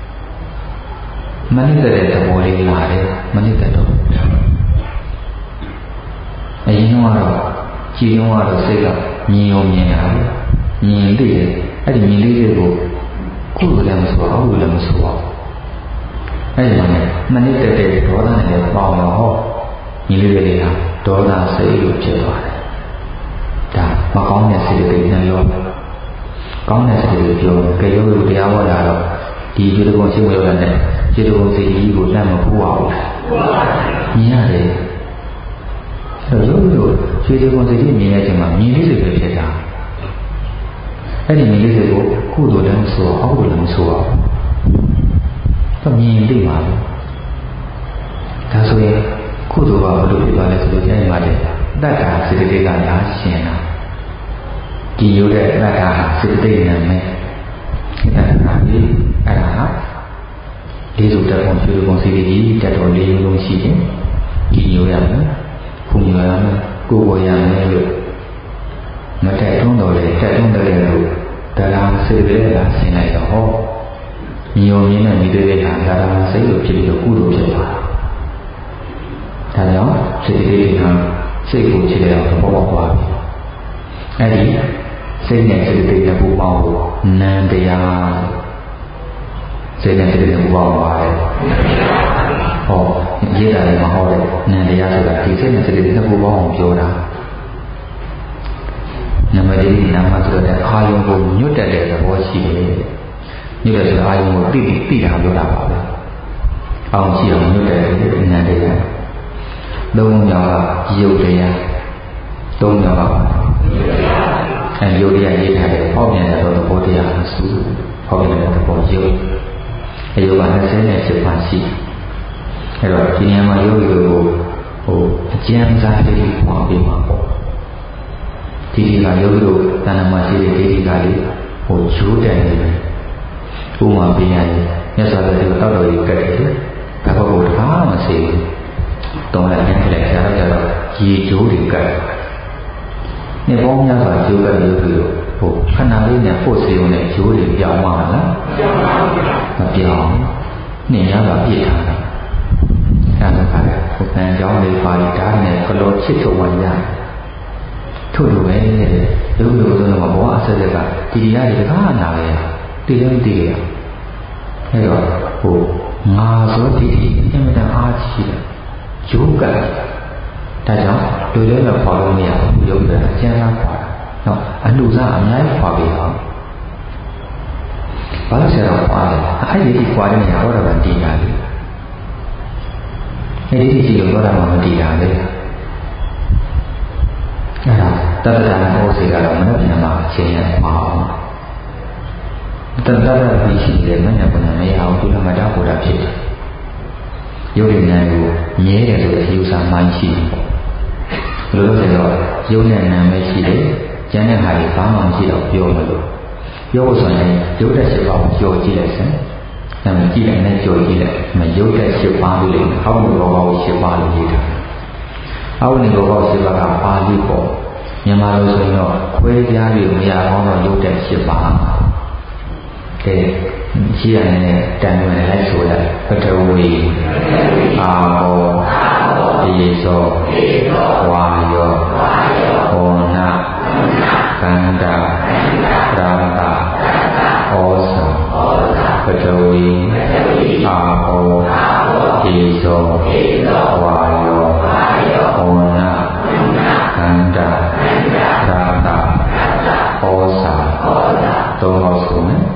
မနစ်တဲ့သဘောလေးလာတယ်မနစ်တဲ့တော့အရင်ကတော့ကြည်ရင်ကတော့စိတ်ကမြင်ရောမြင်တာမြင်သိတယ်အဲ့ဒီမြင်သိတဲ့ကိုကုသိုလ်လည်းမဆိုအောင်အကုသိုလ်လည်းမဆိုအောင်အဲ့ဒီမှာမနစ်တဲ့ဒေါသနဲ့ပေါင်းတော့မြင်လေးတွေကဒေါသစိတ်လို့ဖြစ်သွားတယ်ဒါမကောင်းတဲ့စိတ်တွေနဲ့ရောကောင်းတဲ့စိတ်တွေပြောကြရုပ်လိုတရားဟောတာတော့ဒီကျွေးတုံးချင်းဝေရတဲ့ကျွေးတုံးစိတ်ကြီးကိုတတ်မပူအောင်မြင်ရတယ်အဲ့တော့ရုပ်လိုကျွေးတုံးစိတ်ကြီးမြင်ရခြင်းမှာမြင်လေးတွေပဲဖြစ်တာအဲ့ဒီမြင်လေးတွေကိုကုသိုလ်လည်းမဆိုအောင်အကုသိုလ်လည်းမဆိုအောင်တော့မြင်သိပါဘူးဒါဆိုရင်ကုသိုလ်ကဘယ်လိုဖြစ်သွားလဲဆိုတော့အဲ့ဒီမှာတတ္တာစေတသိက်ကလားရှင်တာဒီရုပ်တဲ့တတ္တာဟာစေတသိက်နာမည်တတ္တာကြီးအဲ့ဒါဟာလေးစုတတ်ပုံပြုပုံစီကြီးတက်တော်လေးလုံးရှိတယ်ဒီရုပ်ရမယ်ခုညရမယ်ကိုယ်ပေါ်ရမယ်လို့မတက်ထုံးတော်လေတက်ထုံးတယ်လို့ဒါကစေတသိက်ကဆင်လိုက်တော့ဟောမြုံရင်းနဲ့မိသေးတဲ့ဟာဒါကစိတ်လို့ဖြစ်ပြီးတော့ကုသိုလ်ဖြစ်သွားတာဒါကြောင့်စေတသိက်ဟာစိတ်ကိုခြေတယ်တော့ဘောပေါက်သွားပြီအဲ့ဒီစိတ်နဲ့စိတ်တွေပူပေါင်းဖို့နံတရားစိတ်နဲ့စိတ်တွေပူပေါင်းပါတယ်ဟောရေးတာလည်းမဟုတ်တဲ့နံတရားဆိုတာဒီစိတ်နဲ့စိတ်တွေပူပေါင်းအောင်ပြောတာနံပါတ်၄နာမဆိုတဲ့အာယုံကိုညွတ်တက်တဲ့သဘောရှိတယ်ညညွတ်တယ်ဆိုအာယုံကိုသိတာပြောတာပါပဲအောင်ရှိအောင်ညွတ်တယ်ဉာဏ်တရားသုံးယောက်ကယုတ်တရားသုံးယောက်ကယုတ်တရားရေးထားတယ်ဟောပြန်တဲ့သဘောတရားမစုဟောပြန်တဲ့သဘောယုတ်အယုတ်က28ပါးရှိအဲ့တော့ဒီနေရာမှာယုတ်ကိုအကျဉ်းစားလေးပွားပြီးမှာပေါ့ဒီကယုတ်ကိုတဏ္ဍမှာရှိတဲ့ဒီကလေးဂျိုးတယ်နေတယ်ဥမာပြရင်မြတ်စွာဘုရားတောက်တော်ကြီးကတ်တယ်ဒါတော့ဘာမှမစေဘူးတုံးလိုက်ပြန်ကြလိုက်ကြတော့ရေဂျိုးတွေကတ်နေပေါင်းများစွာဂျိုးကတ်ရုပ်ပြီးခဏလေးနဲ့ပို့စေုံနဲ့ဂျိုးတွေပြောင်းမှာလားမပြောင်းနေရတာပြည့်ထားတယ်အဲ့ဒါကလည်းပန်ကြောင်းလေးပါရီဓာတ်နဲ့ကလောချစ်ထုတ်ဝင်ရထို့လိုပဲရုပ်လိုဆိုတော့ဘောအဆက်ဆက်ကဒီတရားတွေတကားနာပဲတည်လည်းတည်ရအဲ့တော့ငါဆိုဒီအင်မတန်အားကြီးတယ်ယုတ်ကဒါကြောင့်တွေ့လဲတော့ခေါ်လို့မရဘူးယုတ်ကအကျဉ်းသားခေါ်တာနော်အလှစားအများကြီးခေါ်ပြီးတော့ဘာလို့ဆရာတော်ခေါ်လဲအဲ့ဒီခေါ်တဲ့နေရာတော့ဗန်တီးတာလေအဲ့ဒီကြည့်လို့တော့မတီးတာလေအဲ့ဒါတတ္တနာဟောစီကတော့မနှက်မှာအချင်းရပါအောင်တတ္တနာပြီးရှိတယ်မနှက်ကမရအောင်ဒီမှာတော့ဟောတာဖြစ်တယ်ယုတ်ဉာဏ်ကိုမြဲတယ်ဆိုတဲ့ယူဆမှန်းရှိတယ်ဘယ်လိုလဲဆိုတော့ယုတ်နဲ့နာမဲရှိတယ်ကျန်တဲ့ဟာတွေဘာမှမရှိတော့ပြောမလို့ပြောဖို့ဆိုရင်ယုတ်တဲ့7ပါးကိုကြော်ကြည့်လိုက်စမ်းဒါမှကြည့်လိုက်နဲ့ကြော်ကြည့်လိုက်မယုတ်တဲ့7ပါးလို့လေအောက်ဘောဘော7ပါးလို့ရေးထားတယ်အောက်ဘောဘော7ပါးကပါဠိပေါ့မြန်မာလိုဆိုရင်တော့ခွဲပြားပြီးမရအောင်တော့ယုတ်တဲ့7ပါးကဲရှိရတဲ့တန်ဝင်လိုက်ဆိုရပထဝီအာဘောတေဇောဝါယောဟောနာကန္တာရာဂဩဇာပထဝီအာဘောတေဇောဝါယောဟောနာကန္တာရာဂဩဇာသုံးပါးဆိုမယ်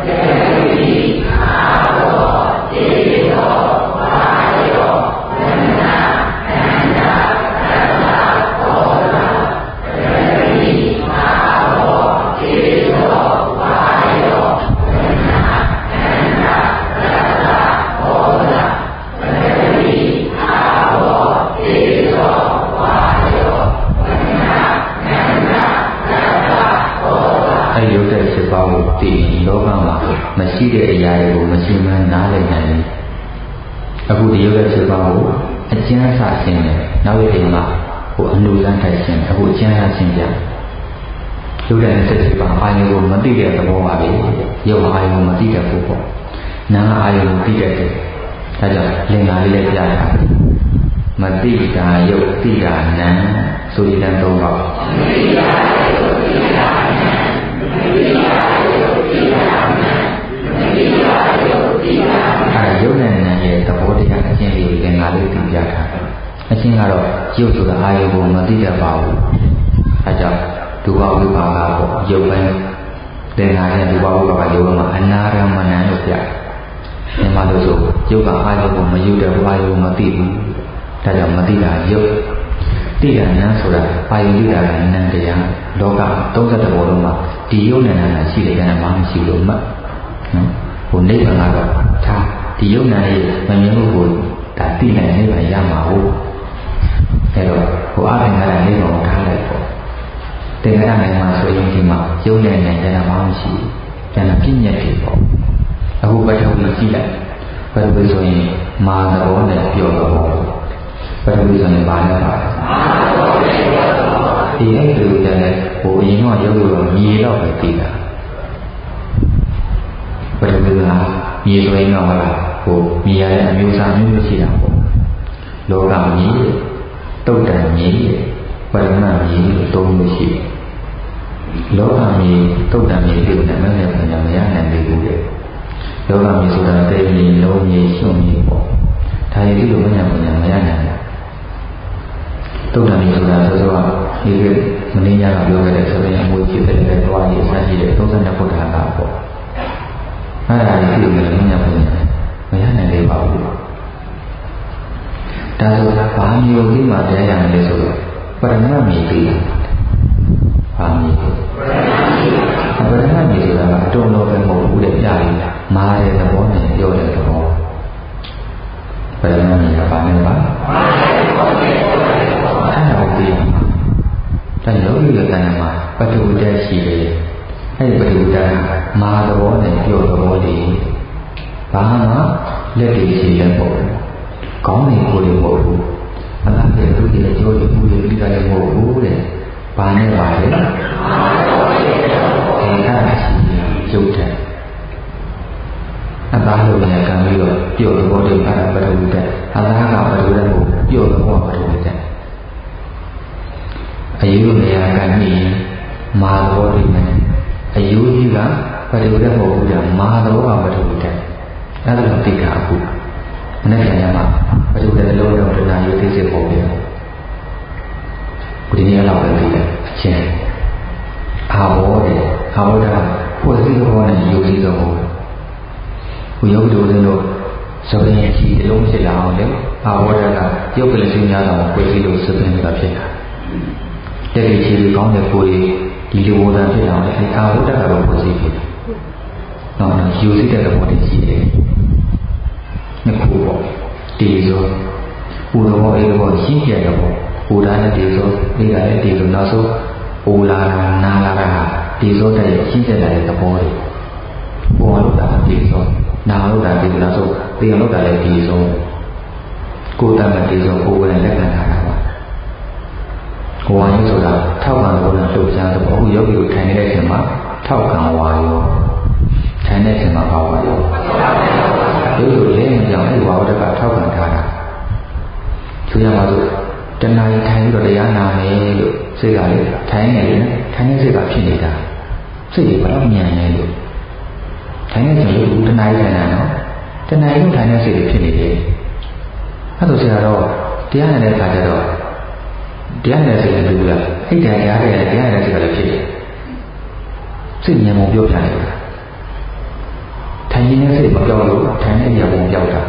လောကမှာမရှိတဲ့အရာတွေကိုမရှိမှန်းနားလည်နိုင်တယ်အခုဒီရုပ်ရဲ့7ပါးကိုအကျဉ်းစာရှင်းတယ်နောက်တစ်ချိန်မှာအနုလန်းထိုင်ရှင်းအခုအကျဉ်းစာရှင်းပြရုပ်ရဲ့7ပါးအာယုကိုမသိတဲ့သဘောပါပဲရုပ်အာယုကိုမသိတဲ့ပုဂ္ဂိုလ်နာမ်အာယုကိုသိတဲ့ဒါကြောင့်လင်္ကာလေးလည်းပြတာမသိတာရုပ်သိတာနာမ်ဆိုရင်3ပါးမသိတာရုပ်သိတာနာမ်မသိတာယုတ်နဲ့နာမ်ရဲ့သဘောတရားအချင်းလေးကိုငါလေးသိပြတာအချင်းကတော့ယုတ်ဆိုတာအာယုကိုမသိတတ်ပါဘူးအဲကြောင့်ဒုဝဝိပါကပေါ့ယုတ်ပိုင်းသင်္ခါရဒုဝဝိပါကယုတ်မှာအနာရမဏံလို့ပြတယ်မှာလို့ဆိုယုတ်ကအာယုကိုမယုတ်တဲ့အာယုကိုမသိဘူးဒါကြောင့်မသိတာယုတ်သိတာနာမ်ဆိုတာအာယုသိတာကနာမ်တရားလောက30ဘောလုံးမှာဒီယုတ်နဲ့နာမ်ရှိတယ်ကမှမရှိလို့မှတ်နော်နိဗ္ဗာန်ကတော့ထားဒီယုတ်နာရဲ့မမြင်မှုကိုဒါသိနိုင်နိဗ္ဗာန်ရမှာဟုတ်အဲတော့အရင်ကလည်းနိဗ္ဗာန်ကိုထားလိုက်ပေါ့သင်္ခါရနိုင်မှာဆိုရင်ဒီမှာယုတ်နဲ့နိုင်တယ်မှမရှိဘူးကျန်တာပြည့်ညက်တယ်ပေါ့အခုပထဝီကြည့်လိုက်ပထဝီဆိုရင်မာသဘောနဲ့ပြောတော့ပထဝီဆိုရင်ဘာလဲပါမာသဘောနဲ့ပြောတော့ဒီအဲ့လိုတည်းအရင်ကရုပ်လို့မြေတော့ပဲသိတာပထဝီကမြေဆိုရင်တော့မြေရတဲ့အမျိုးအစားမျိုးရှိတာပေါ့လောကမြေတုတ်တန်မြေပရမတ်မြေလို့3မျိုးရှိလောကမြေတုတ်တန်မြေပြုတ်တယ်မနဲ့ပညာမရနိုင်သေးဘူးလေလောကမြေဆိုတာတဲ့မြေလုံးမြေရှုံမြေပေါ့ဒါရည်လို့မညာပညာမရနိုင်ဘူးတုတ်တန်မြေဆိုတာဆိုတော့ဒီမင်းညာကပြောခဲ့တဲ့ဆိုရင်အမွေဖြစ်တဲ့တွားရေးစရှိတဲ့32ခုထာကပေါ့အဲ့ဒါကြီးပြုလို့လည်းမရဘူးမရနိုင်သေးပါဘူးဒါဆိုဘာမျိုးကြီးမှတရားရမယ်လဲဆိုတော့ပရမတ်မြေကြီးဘာမျိုးပရမတ်မြေဆိုတာအတုံးတော့ပဲမဟုတ်ဘူးတဲ့ပြရည်မာတဲ့သဘောနဲ့ပြောတဲ့သဘောပရမတ်မြေကဘာနဲ့ပါအဲ့ဒါကိုသိရမှာဒါယောဂီရဲ့တဏ္ဍာမှာပထဝီဓာတ်ရှိတယ်အဲ့ဒီပထဝီဓာတ်မာသဘောနဲ့ပြောသဘောတွေဘာမှလက်တွေရှိလည်းမဟုတ်ဘူးကောင်းနေကိုယ်လည်းမဟုတ်ဘူးအလားတူသူရဲ့အကျိုးတွေဘူးတွေပြီးတာလည်းမဟုတ်ဘူးတဲ့ဘာနဲ့ပါလဲဒေတာရှိရုပ်တယ်အသားလိုလည်းကံပြီးတော့ပြောသဘောတွေအဲ့ဒါပထဝီဓာတ်အလားကပထဝီဓာတ်ကိုပြောသဘောပထဝီဓာတ်အယူနေရာကနေမာတော်ဒီနဲ့အယူကြီးကပထဝီဓာတ်မဟုတ်ဘူးကြာမာတော်ကပထဝီဓာတ်အဲ့ဒါကိုသိတာအခုမနေ့ကညမှာပထဝီဓာတ်လုံးလုံးတဏှာယူသိစေပေါ်ပြန်ဒီနေ့လောက်ပဲသိတယ်အချင်းအာဘောတဲ့အာဘောဓာတ်ဖွဲ့စည်းတော်နဲ့ယူစည်းတော်ဘုယောဂီတို့တို့စပင်းကြီးအလုံးဖြစ်လာအောင်လေအာဘောဓာတ်ကရုပ်ကလေးချင်းများတော့ဖွဲ့စည်းလို့စပင်းကဖြစ်တာတဲ့ဒီခြေကောင်းတဲ့ကိုယ်ဒီလိုဝဒဖြစ်အောင်လေအာဘောဓာတ်ကတော့ဖွဲ့စည်းဖြစ်တယ်နော်ယူစည်းတဲ့သဘောတည်းရှိတယ်နှစ်ခုပေါ့ဒီဆိုပူတော်အေးတော်ရှင်းပြတယ်ပေါ့ပူတာနဲ့ဒီဆိုဒီကလည်းဒီလိုနောက်ဆုံးပူလာတာနာလာတာဒီဆိုတဲ့ရှင်းပြတဲ့သဘောတွေပေါ်လို့တာဒီဆိုနာလို့တာဒီနောက်ဆုံးပြင်လို့တာလည်းဒီဆိုကိုယ်တတ်မှဒီဆိုကိုယ်ဝင်လက်ခံထားတာပါဝါယုဆိုတာထောက်ခံလို့လှုပ်ရှားသဘောယောဂီကိုထိုင်နေတဲ့အချိန်မှာထောက်ခံဝါယောထိုင်တဲ့အချိန်မှာဘာဝါယောဒီလိုလဲမကြောင်အဲ့ဝါဝတ္တကထောက်ခံထားတာသူရမှာဆိုတဏှာကြီးထိုင်ပြီးတော့တရားနာမယ်လို့စိတ်ကလေထိုင်နေတယ်ထိုင်နေစိတ်ကဖြစ်နေတာစိတ်ကဘယ်တော့ညံနေလို့ထိုင်နေချိန်လို့တဏှာကြီးထိုင်တာနော်တဏှာကြီးထိုင်နေစိတ်ဖြစ်နေတယ်အဲ့လိုဆိုတော့တရားနေတဲ့အခါကျတော့တရားနဲ့စိတ်နဲ့တူရအဲ့တရားနဲ့တရားနဲ့စိတ်ကလည်းဖြစ်တယ်စိတ်ဉာဏ်ပုံပြောပြတယ်ထိုင်နေတဲ့စိတ်မပြောလို့ထိုင်တဲ့ဉာဏ်ပုံပြောတာ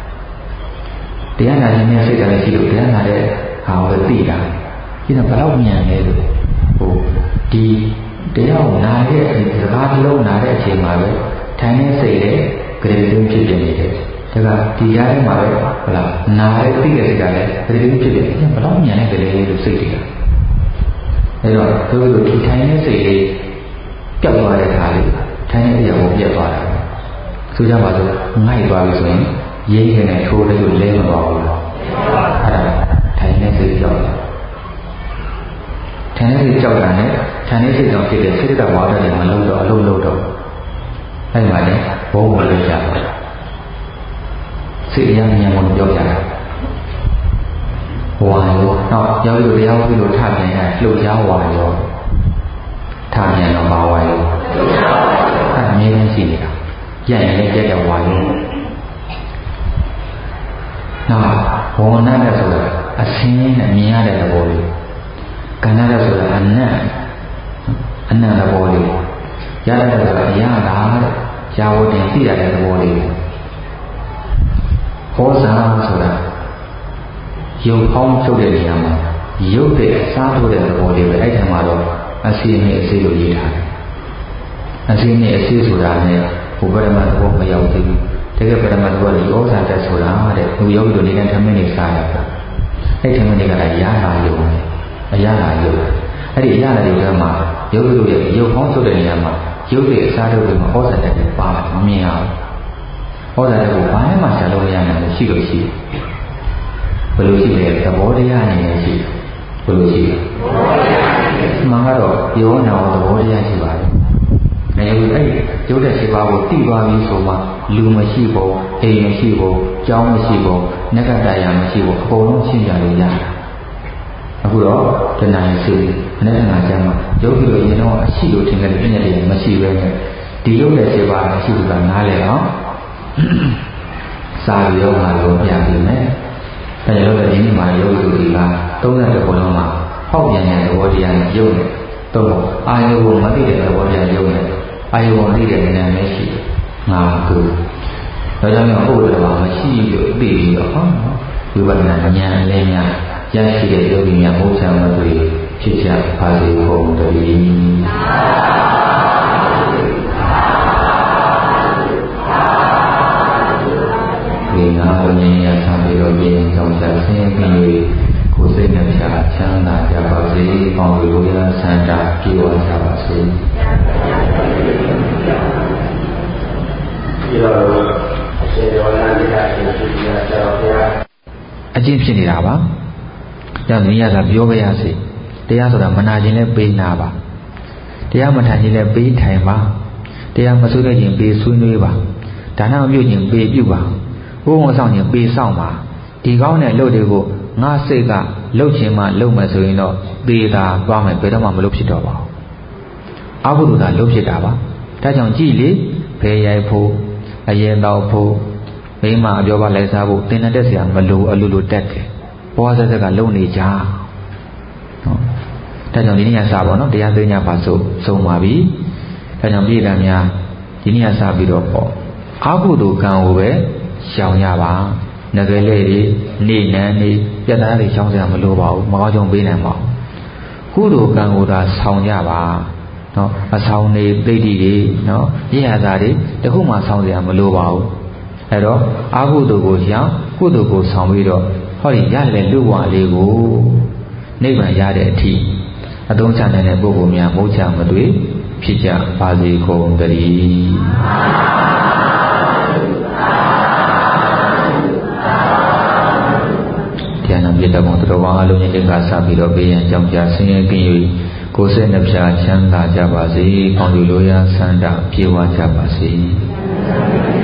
တရားနာနေတဲ့စိတ်ကလည်းရှိလို့တရားနာတဲ့ဟာကိုသိတာဒီတော့ဘယ်တော့ဉာဏ်လဲလို့ဟိုဒီတရားကိုနာတဲ့အချိန်စကားတစ်လုံးနာတဲ့အချိန်မှာပဲထိုင်တဲ့စိတ်လည်းကြိမ်ကြိမ်ဖြစ်နေတယ်ဒါကဒီကြားထဲမှာပဲဟုတ်လားနာတဲ့သိတဲ့စိတ်ကလည်းကြိမ်ကြိမ်ဖြစ်တယ်ဘယ်တော့ဉာဏ်နဲ့ကြလေလို့စိတ်တွေကအဲတော့သူတို့ဒီထိုင်တဲ့စိတ်လေးပြတ်သွားတဲ့အခါလေးထိုင်တဲ့အရာကိုပြတ်သွားတာဆိုကြပါစို့ငိုက်သွားပြီဆိုရင်ရင်းရနဲ့ထိုးလေးကိုလဲမသွားဘူးလားအဲ့ဒါထိုင်တဲ့စိတ်ကြောက်ထိုင်တဲ့စိတ်ကြောက်တာနဲ့ထိုင်တဲ့စိတ်ကြောင့်ဖြစ်တဲ့စိတ်ဓာတ်ဝါဒတွေမလုံးတော့အလုံးလုံးတော့အဲ့မှာလည်းဘုံမလို့ရပါစိတ်အရဉာဏ်ကိုပြောကြတာဝါရောတော့ယောဂီတို့တရားဝိလို့ထပြန်ရလှုပ်ရှားဝါရောထပြန်တော့ဘာဝါရောအဲ့အမြဲတမ်းရှိနေတာကြက်ရင်လည်းကြက်တဲ့ဝါရောနောက်ဘောနတဲ့ဆိုတာအစင်းနဲ့မြင်ရတဲ့သဘောလေးကဏ္ဍတဲ့ဆိုတာအနတ်သဘောလေးရတဲ့ဆိုတာရတာရာဝတ္တင်သိရတဲ့သဘောလေးဟောစာဆိုတာရုပ်ပေါင်းထုတ်တဲ့နေရာမှာရုပ်တဲ့စားထုတ်တဲ့သဘောလေးပဲအဲ့ဒီမှာတော့အစီနဲ့အစီလို့ရေးထားတယ်အစီနဲ့အစီဆိုတာနဲ့ဘုပ္ပရမသဘောမရောက်သေးဘူးတကယ်ပရမသဘောရောစာတက်ဆိုတာတဲ့လူယောဂီတို့နေတဲ့ဓမ္မနဲ့စားရတာအဲ့ဓမ္မတွေကလည်းရလာရုံနဲ့အရလာရုံအဲ့ဒီအရလာရုံကမှယောဂီတို့ရဲ့ရုပ်ပေါင်းထုတ်တဲ့နေရာမှာရုပ်ရဲ့အစားထုတ်တွေမှာဩဇာတက်တယ်ပါမမြင်အောင်ဩဇာတက်ကိုဘာမှဆရာလို့မရနိုင်ဘူးရှိလို့ရှိဘယ်လိုရှိလဲသဘောတရားအနေနဲ့ရှိဘယ်လိုရှိလဲမှန်ကတော့ယောနာသဘောတရားရှိပါတယ်။ဒါကြောင့်အဲ့ရုပ်တဲ့ခြေပါကိုတိသွားပြီးဆိုမှလူမရှိဘူးအိမ်မရှိဘူးကျောင်းမရှိဘူးနဂတရာမရှိဘူးအကုန်လုံးရှင်းပြလို့ရတယ်။အခုတော့တဏှာရှိမနေ့ကကျမ်းမှာယောဂီတို့ရင်တော့အရှိလို့ထင်တဲ့ပြည့်ညက်တွေမရှိပဲနဲ့ဒီရုပ်တဲ့ခြေပါမရှိဘူးကနားလေအောင်စာရောမှာလို့ပြန်ပြီးမယ်။ဒါကြောင့်လည်းဒီနေ့မှာယောဂီတို့ဒီက30ခုလုံးမှာဟောက်ပြန်တဲ့သဘောတရားနဲ့ယုံတယ်တော့အာယုကိုမသိတဲ့သဘောတရားယုံတယ်အာယုကိုသိတဲ့ဉာဏ်နဲ့ရှိတယ် ngà cử đó cho nên ôi là bảo mà chi được bị đó vì vậy là nhà lên nhà gia sĩ để cho nhà hỗ trợ mà tùy chịu chặt phá gì cùng tùy vì ngã ở nhà sang bị rồi bên trong nhà xe vì cô sẽ nhập trả chẳng là trả bảo gì còn người đối ra sang trả kêu trả bảo gìအကျင့်ဖြစ်နေတာပါ။ဒါမြင်ရတာပြောပြရစီ။တရားဆိုတာမနာခြင်းနဲ့ပေးနာပါ။တရားမထိုင်ခြင်းနဲ့ပေးထိုင်ပါ။တရားမဆွေးနွေးခြင်းပေးဆွေးနွေးပါ။ဒါနမပြုခြင်းပေးပြုပါ။ဘုံဝဆောင်ခြင်းပေးဆောင်ပါ။ဒီကောင်းတဲ့လုပ်တွေကိုငါစိတ်ကလှုပ်ခြင်းမှလှုပ်မယ်ဆိုရင်တော့သေတာသွားမယ်ဘယ်တော့မှမလုပ်ဖြစ်တော့ပါဘူး။အဘုဒ္ဓတာလှုပ်ဖြစ်တာပါ။ဒါကြောင့်ကြည်လေဘယ်ရိုက်ဖို့အရင်တော့ဖို့မိမအပြောပါလိုက်စားဖို့တင်တဲ့ဆရာမလိုအလိုလိုတက်တယ်ဘဝဆက်ဆက်ကလုံနေကြနော်ဒါကြောင့်ဒီနေ့ကစပါတော့တရားသိညာပါဆိုစုံပါပြီဒါကြောင့်ပြည်တော်များဒီနေ့ကစပြီးတော့ပေါ့အာဟုတုကံကိုပဲရှောင်ရပါငကလေးတွေနေနန်းနေပြတ်သားတွေရှောင်စရာမလိုပါဘူးမကောင်းကြုံပေးနိုင်ပါဘူးကုသိုလ်ကံကိုသာဆောင်ကြပါနော်အဆောင်နေသိတိတွေနော်ရရတာတွေတခုမှဆောင်စရာမလိုပါဘူးအဲ့တော့အာဟုတုကိုရှောင်ကုသိုလ်ကိုဆောင်ပြီးတော့ဟောဒီရတဲ့လူဝါလေးကိုနိဗ္ဗာန်ရတဲ့အထိအသုံးချနိုင်တဲ့ပုဂ္ဂိုလ်များမဟုတ်ချမတွေ့ဖြစ်ကြပါစေကုန်သတည်းတရားနာပြတဲ့ဘုံတော်ကောင်းအလုံးကြီးတွေကစပြီးတော့ဘေးရန်ကြောင့်ကြဆင်းရဲကင်း၍ကိုယ်စိတ်နှပြချမ်းသာကြပါစေ။ကောင်းကျိုးလိုရာဆန္ဒပြေဝကြပါစေ။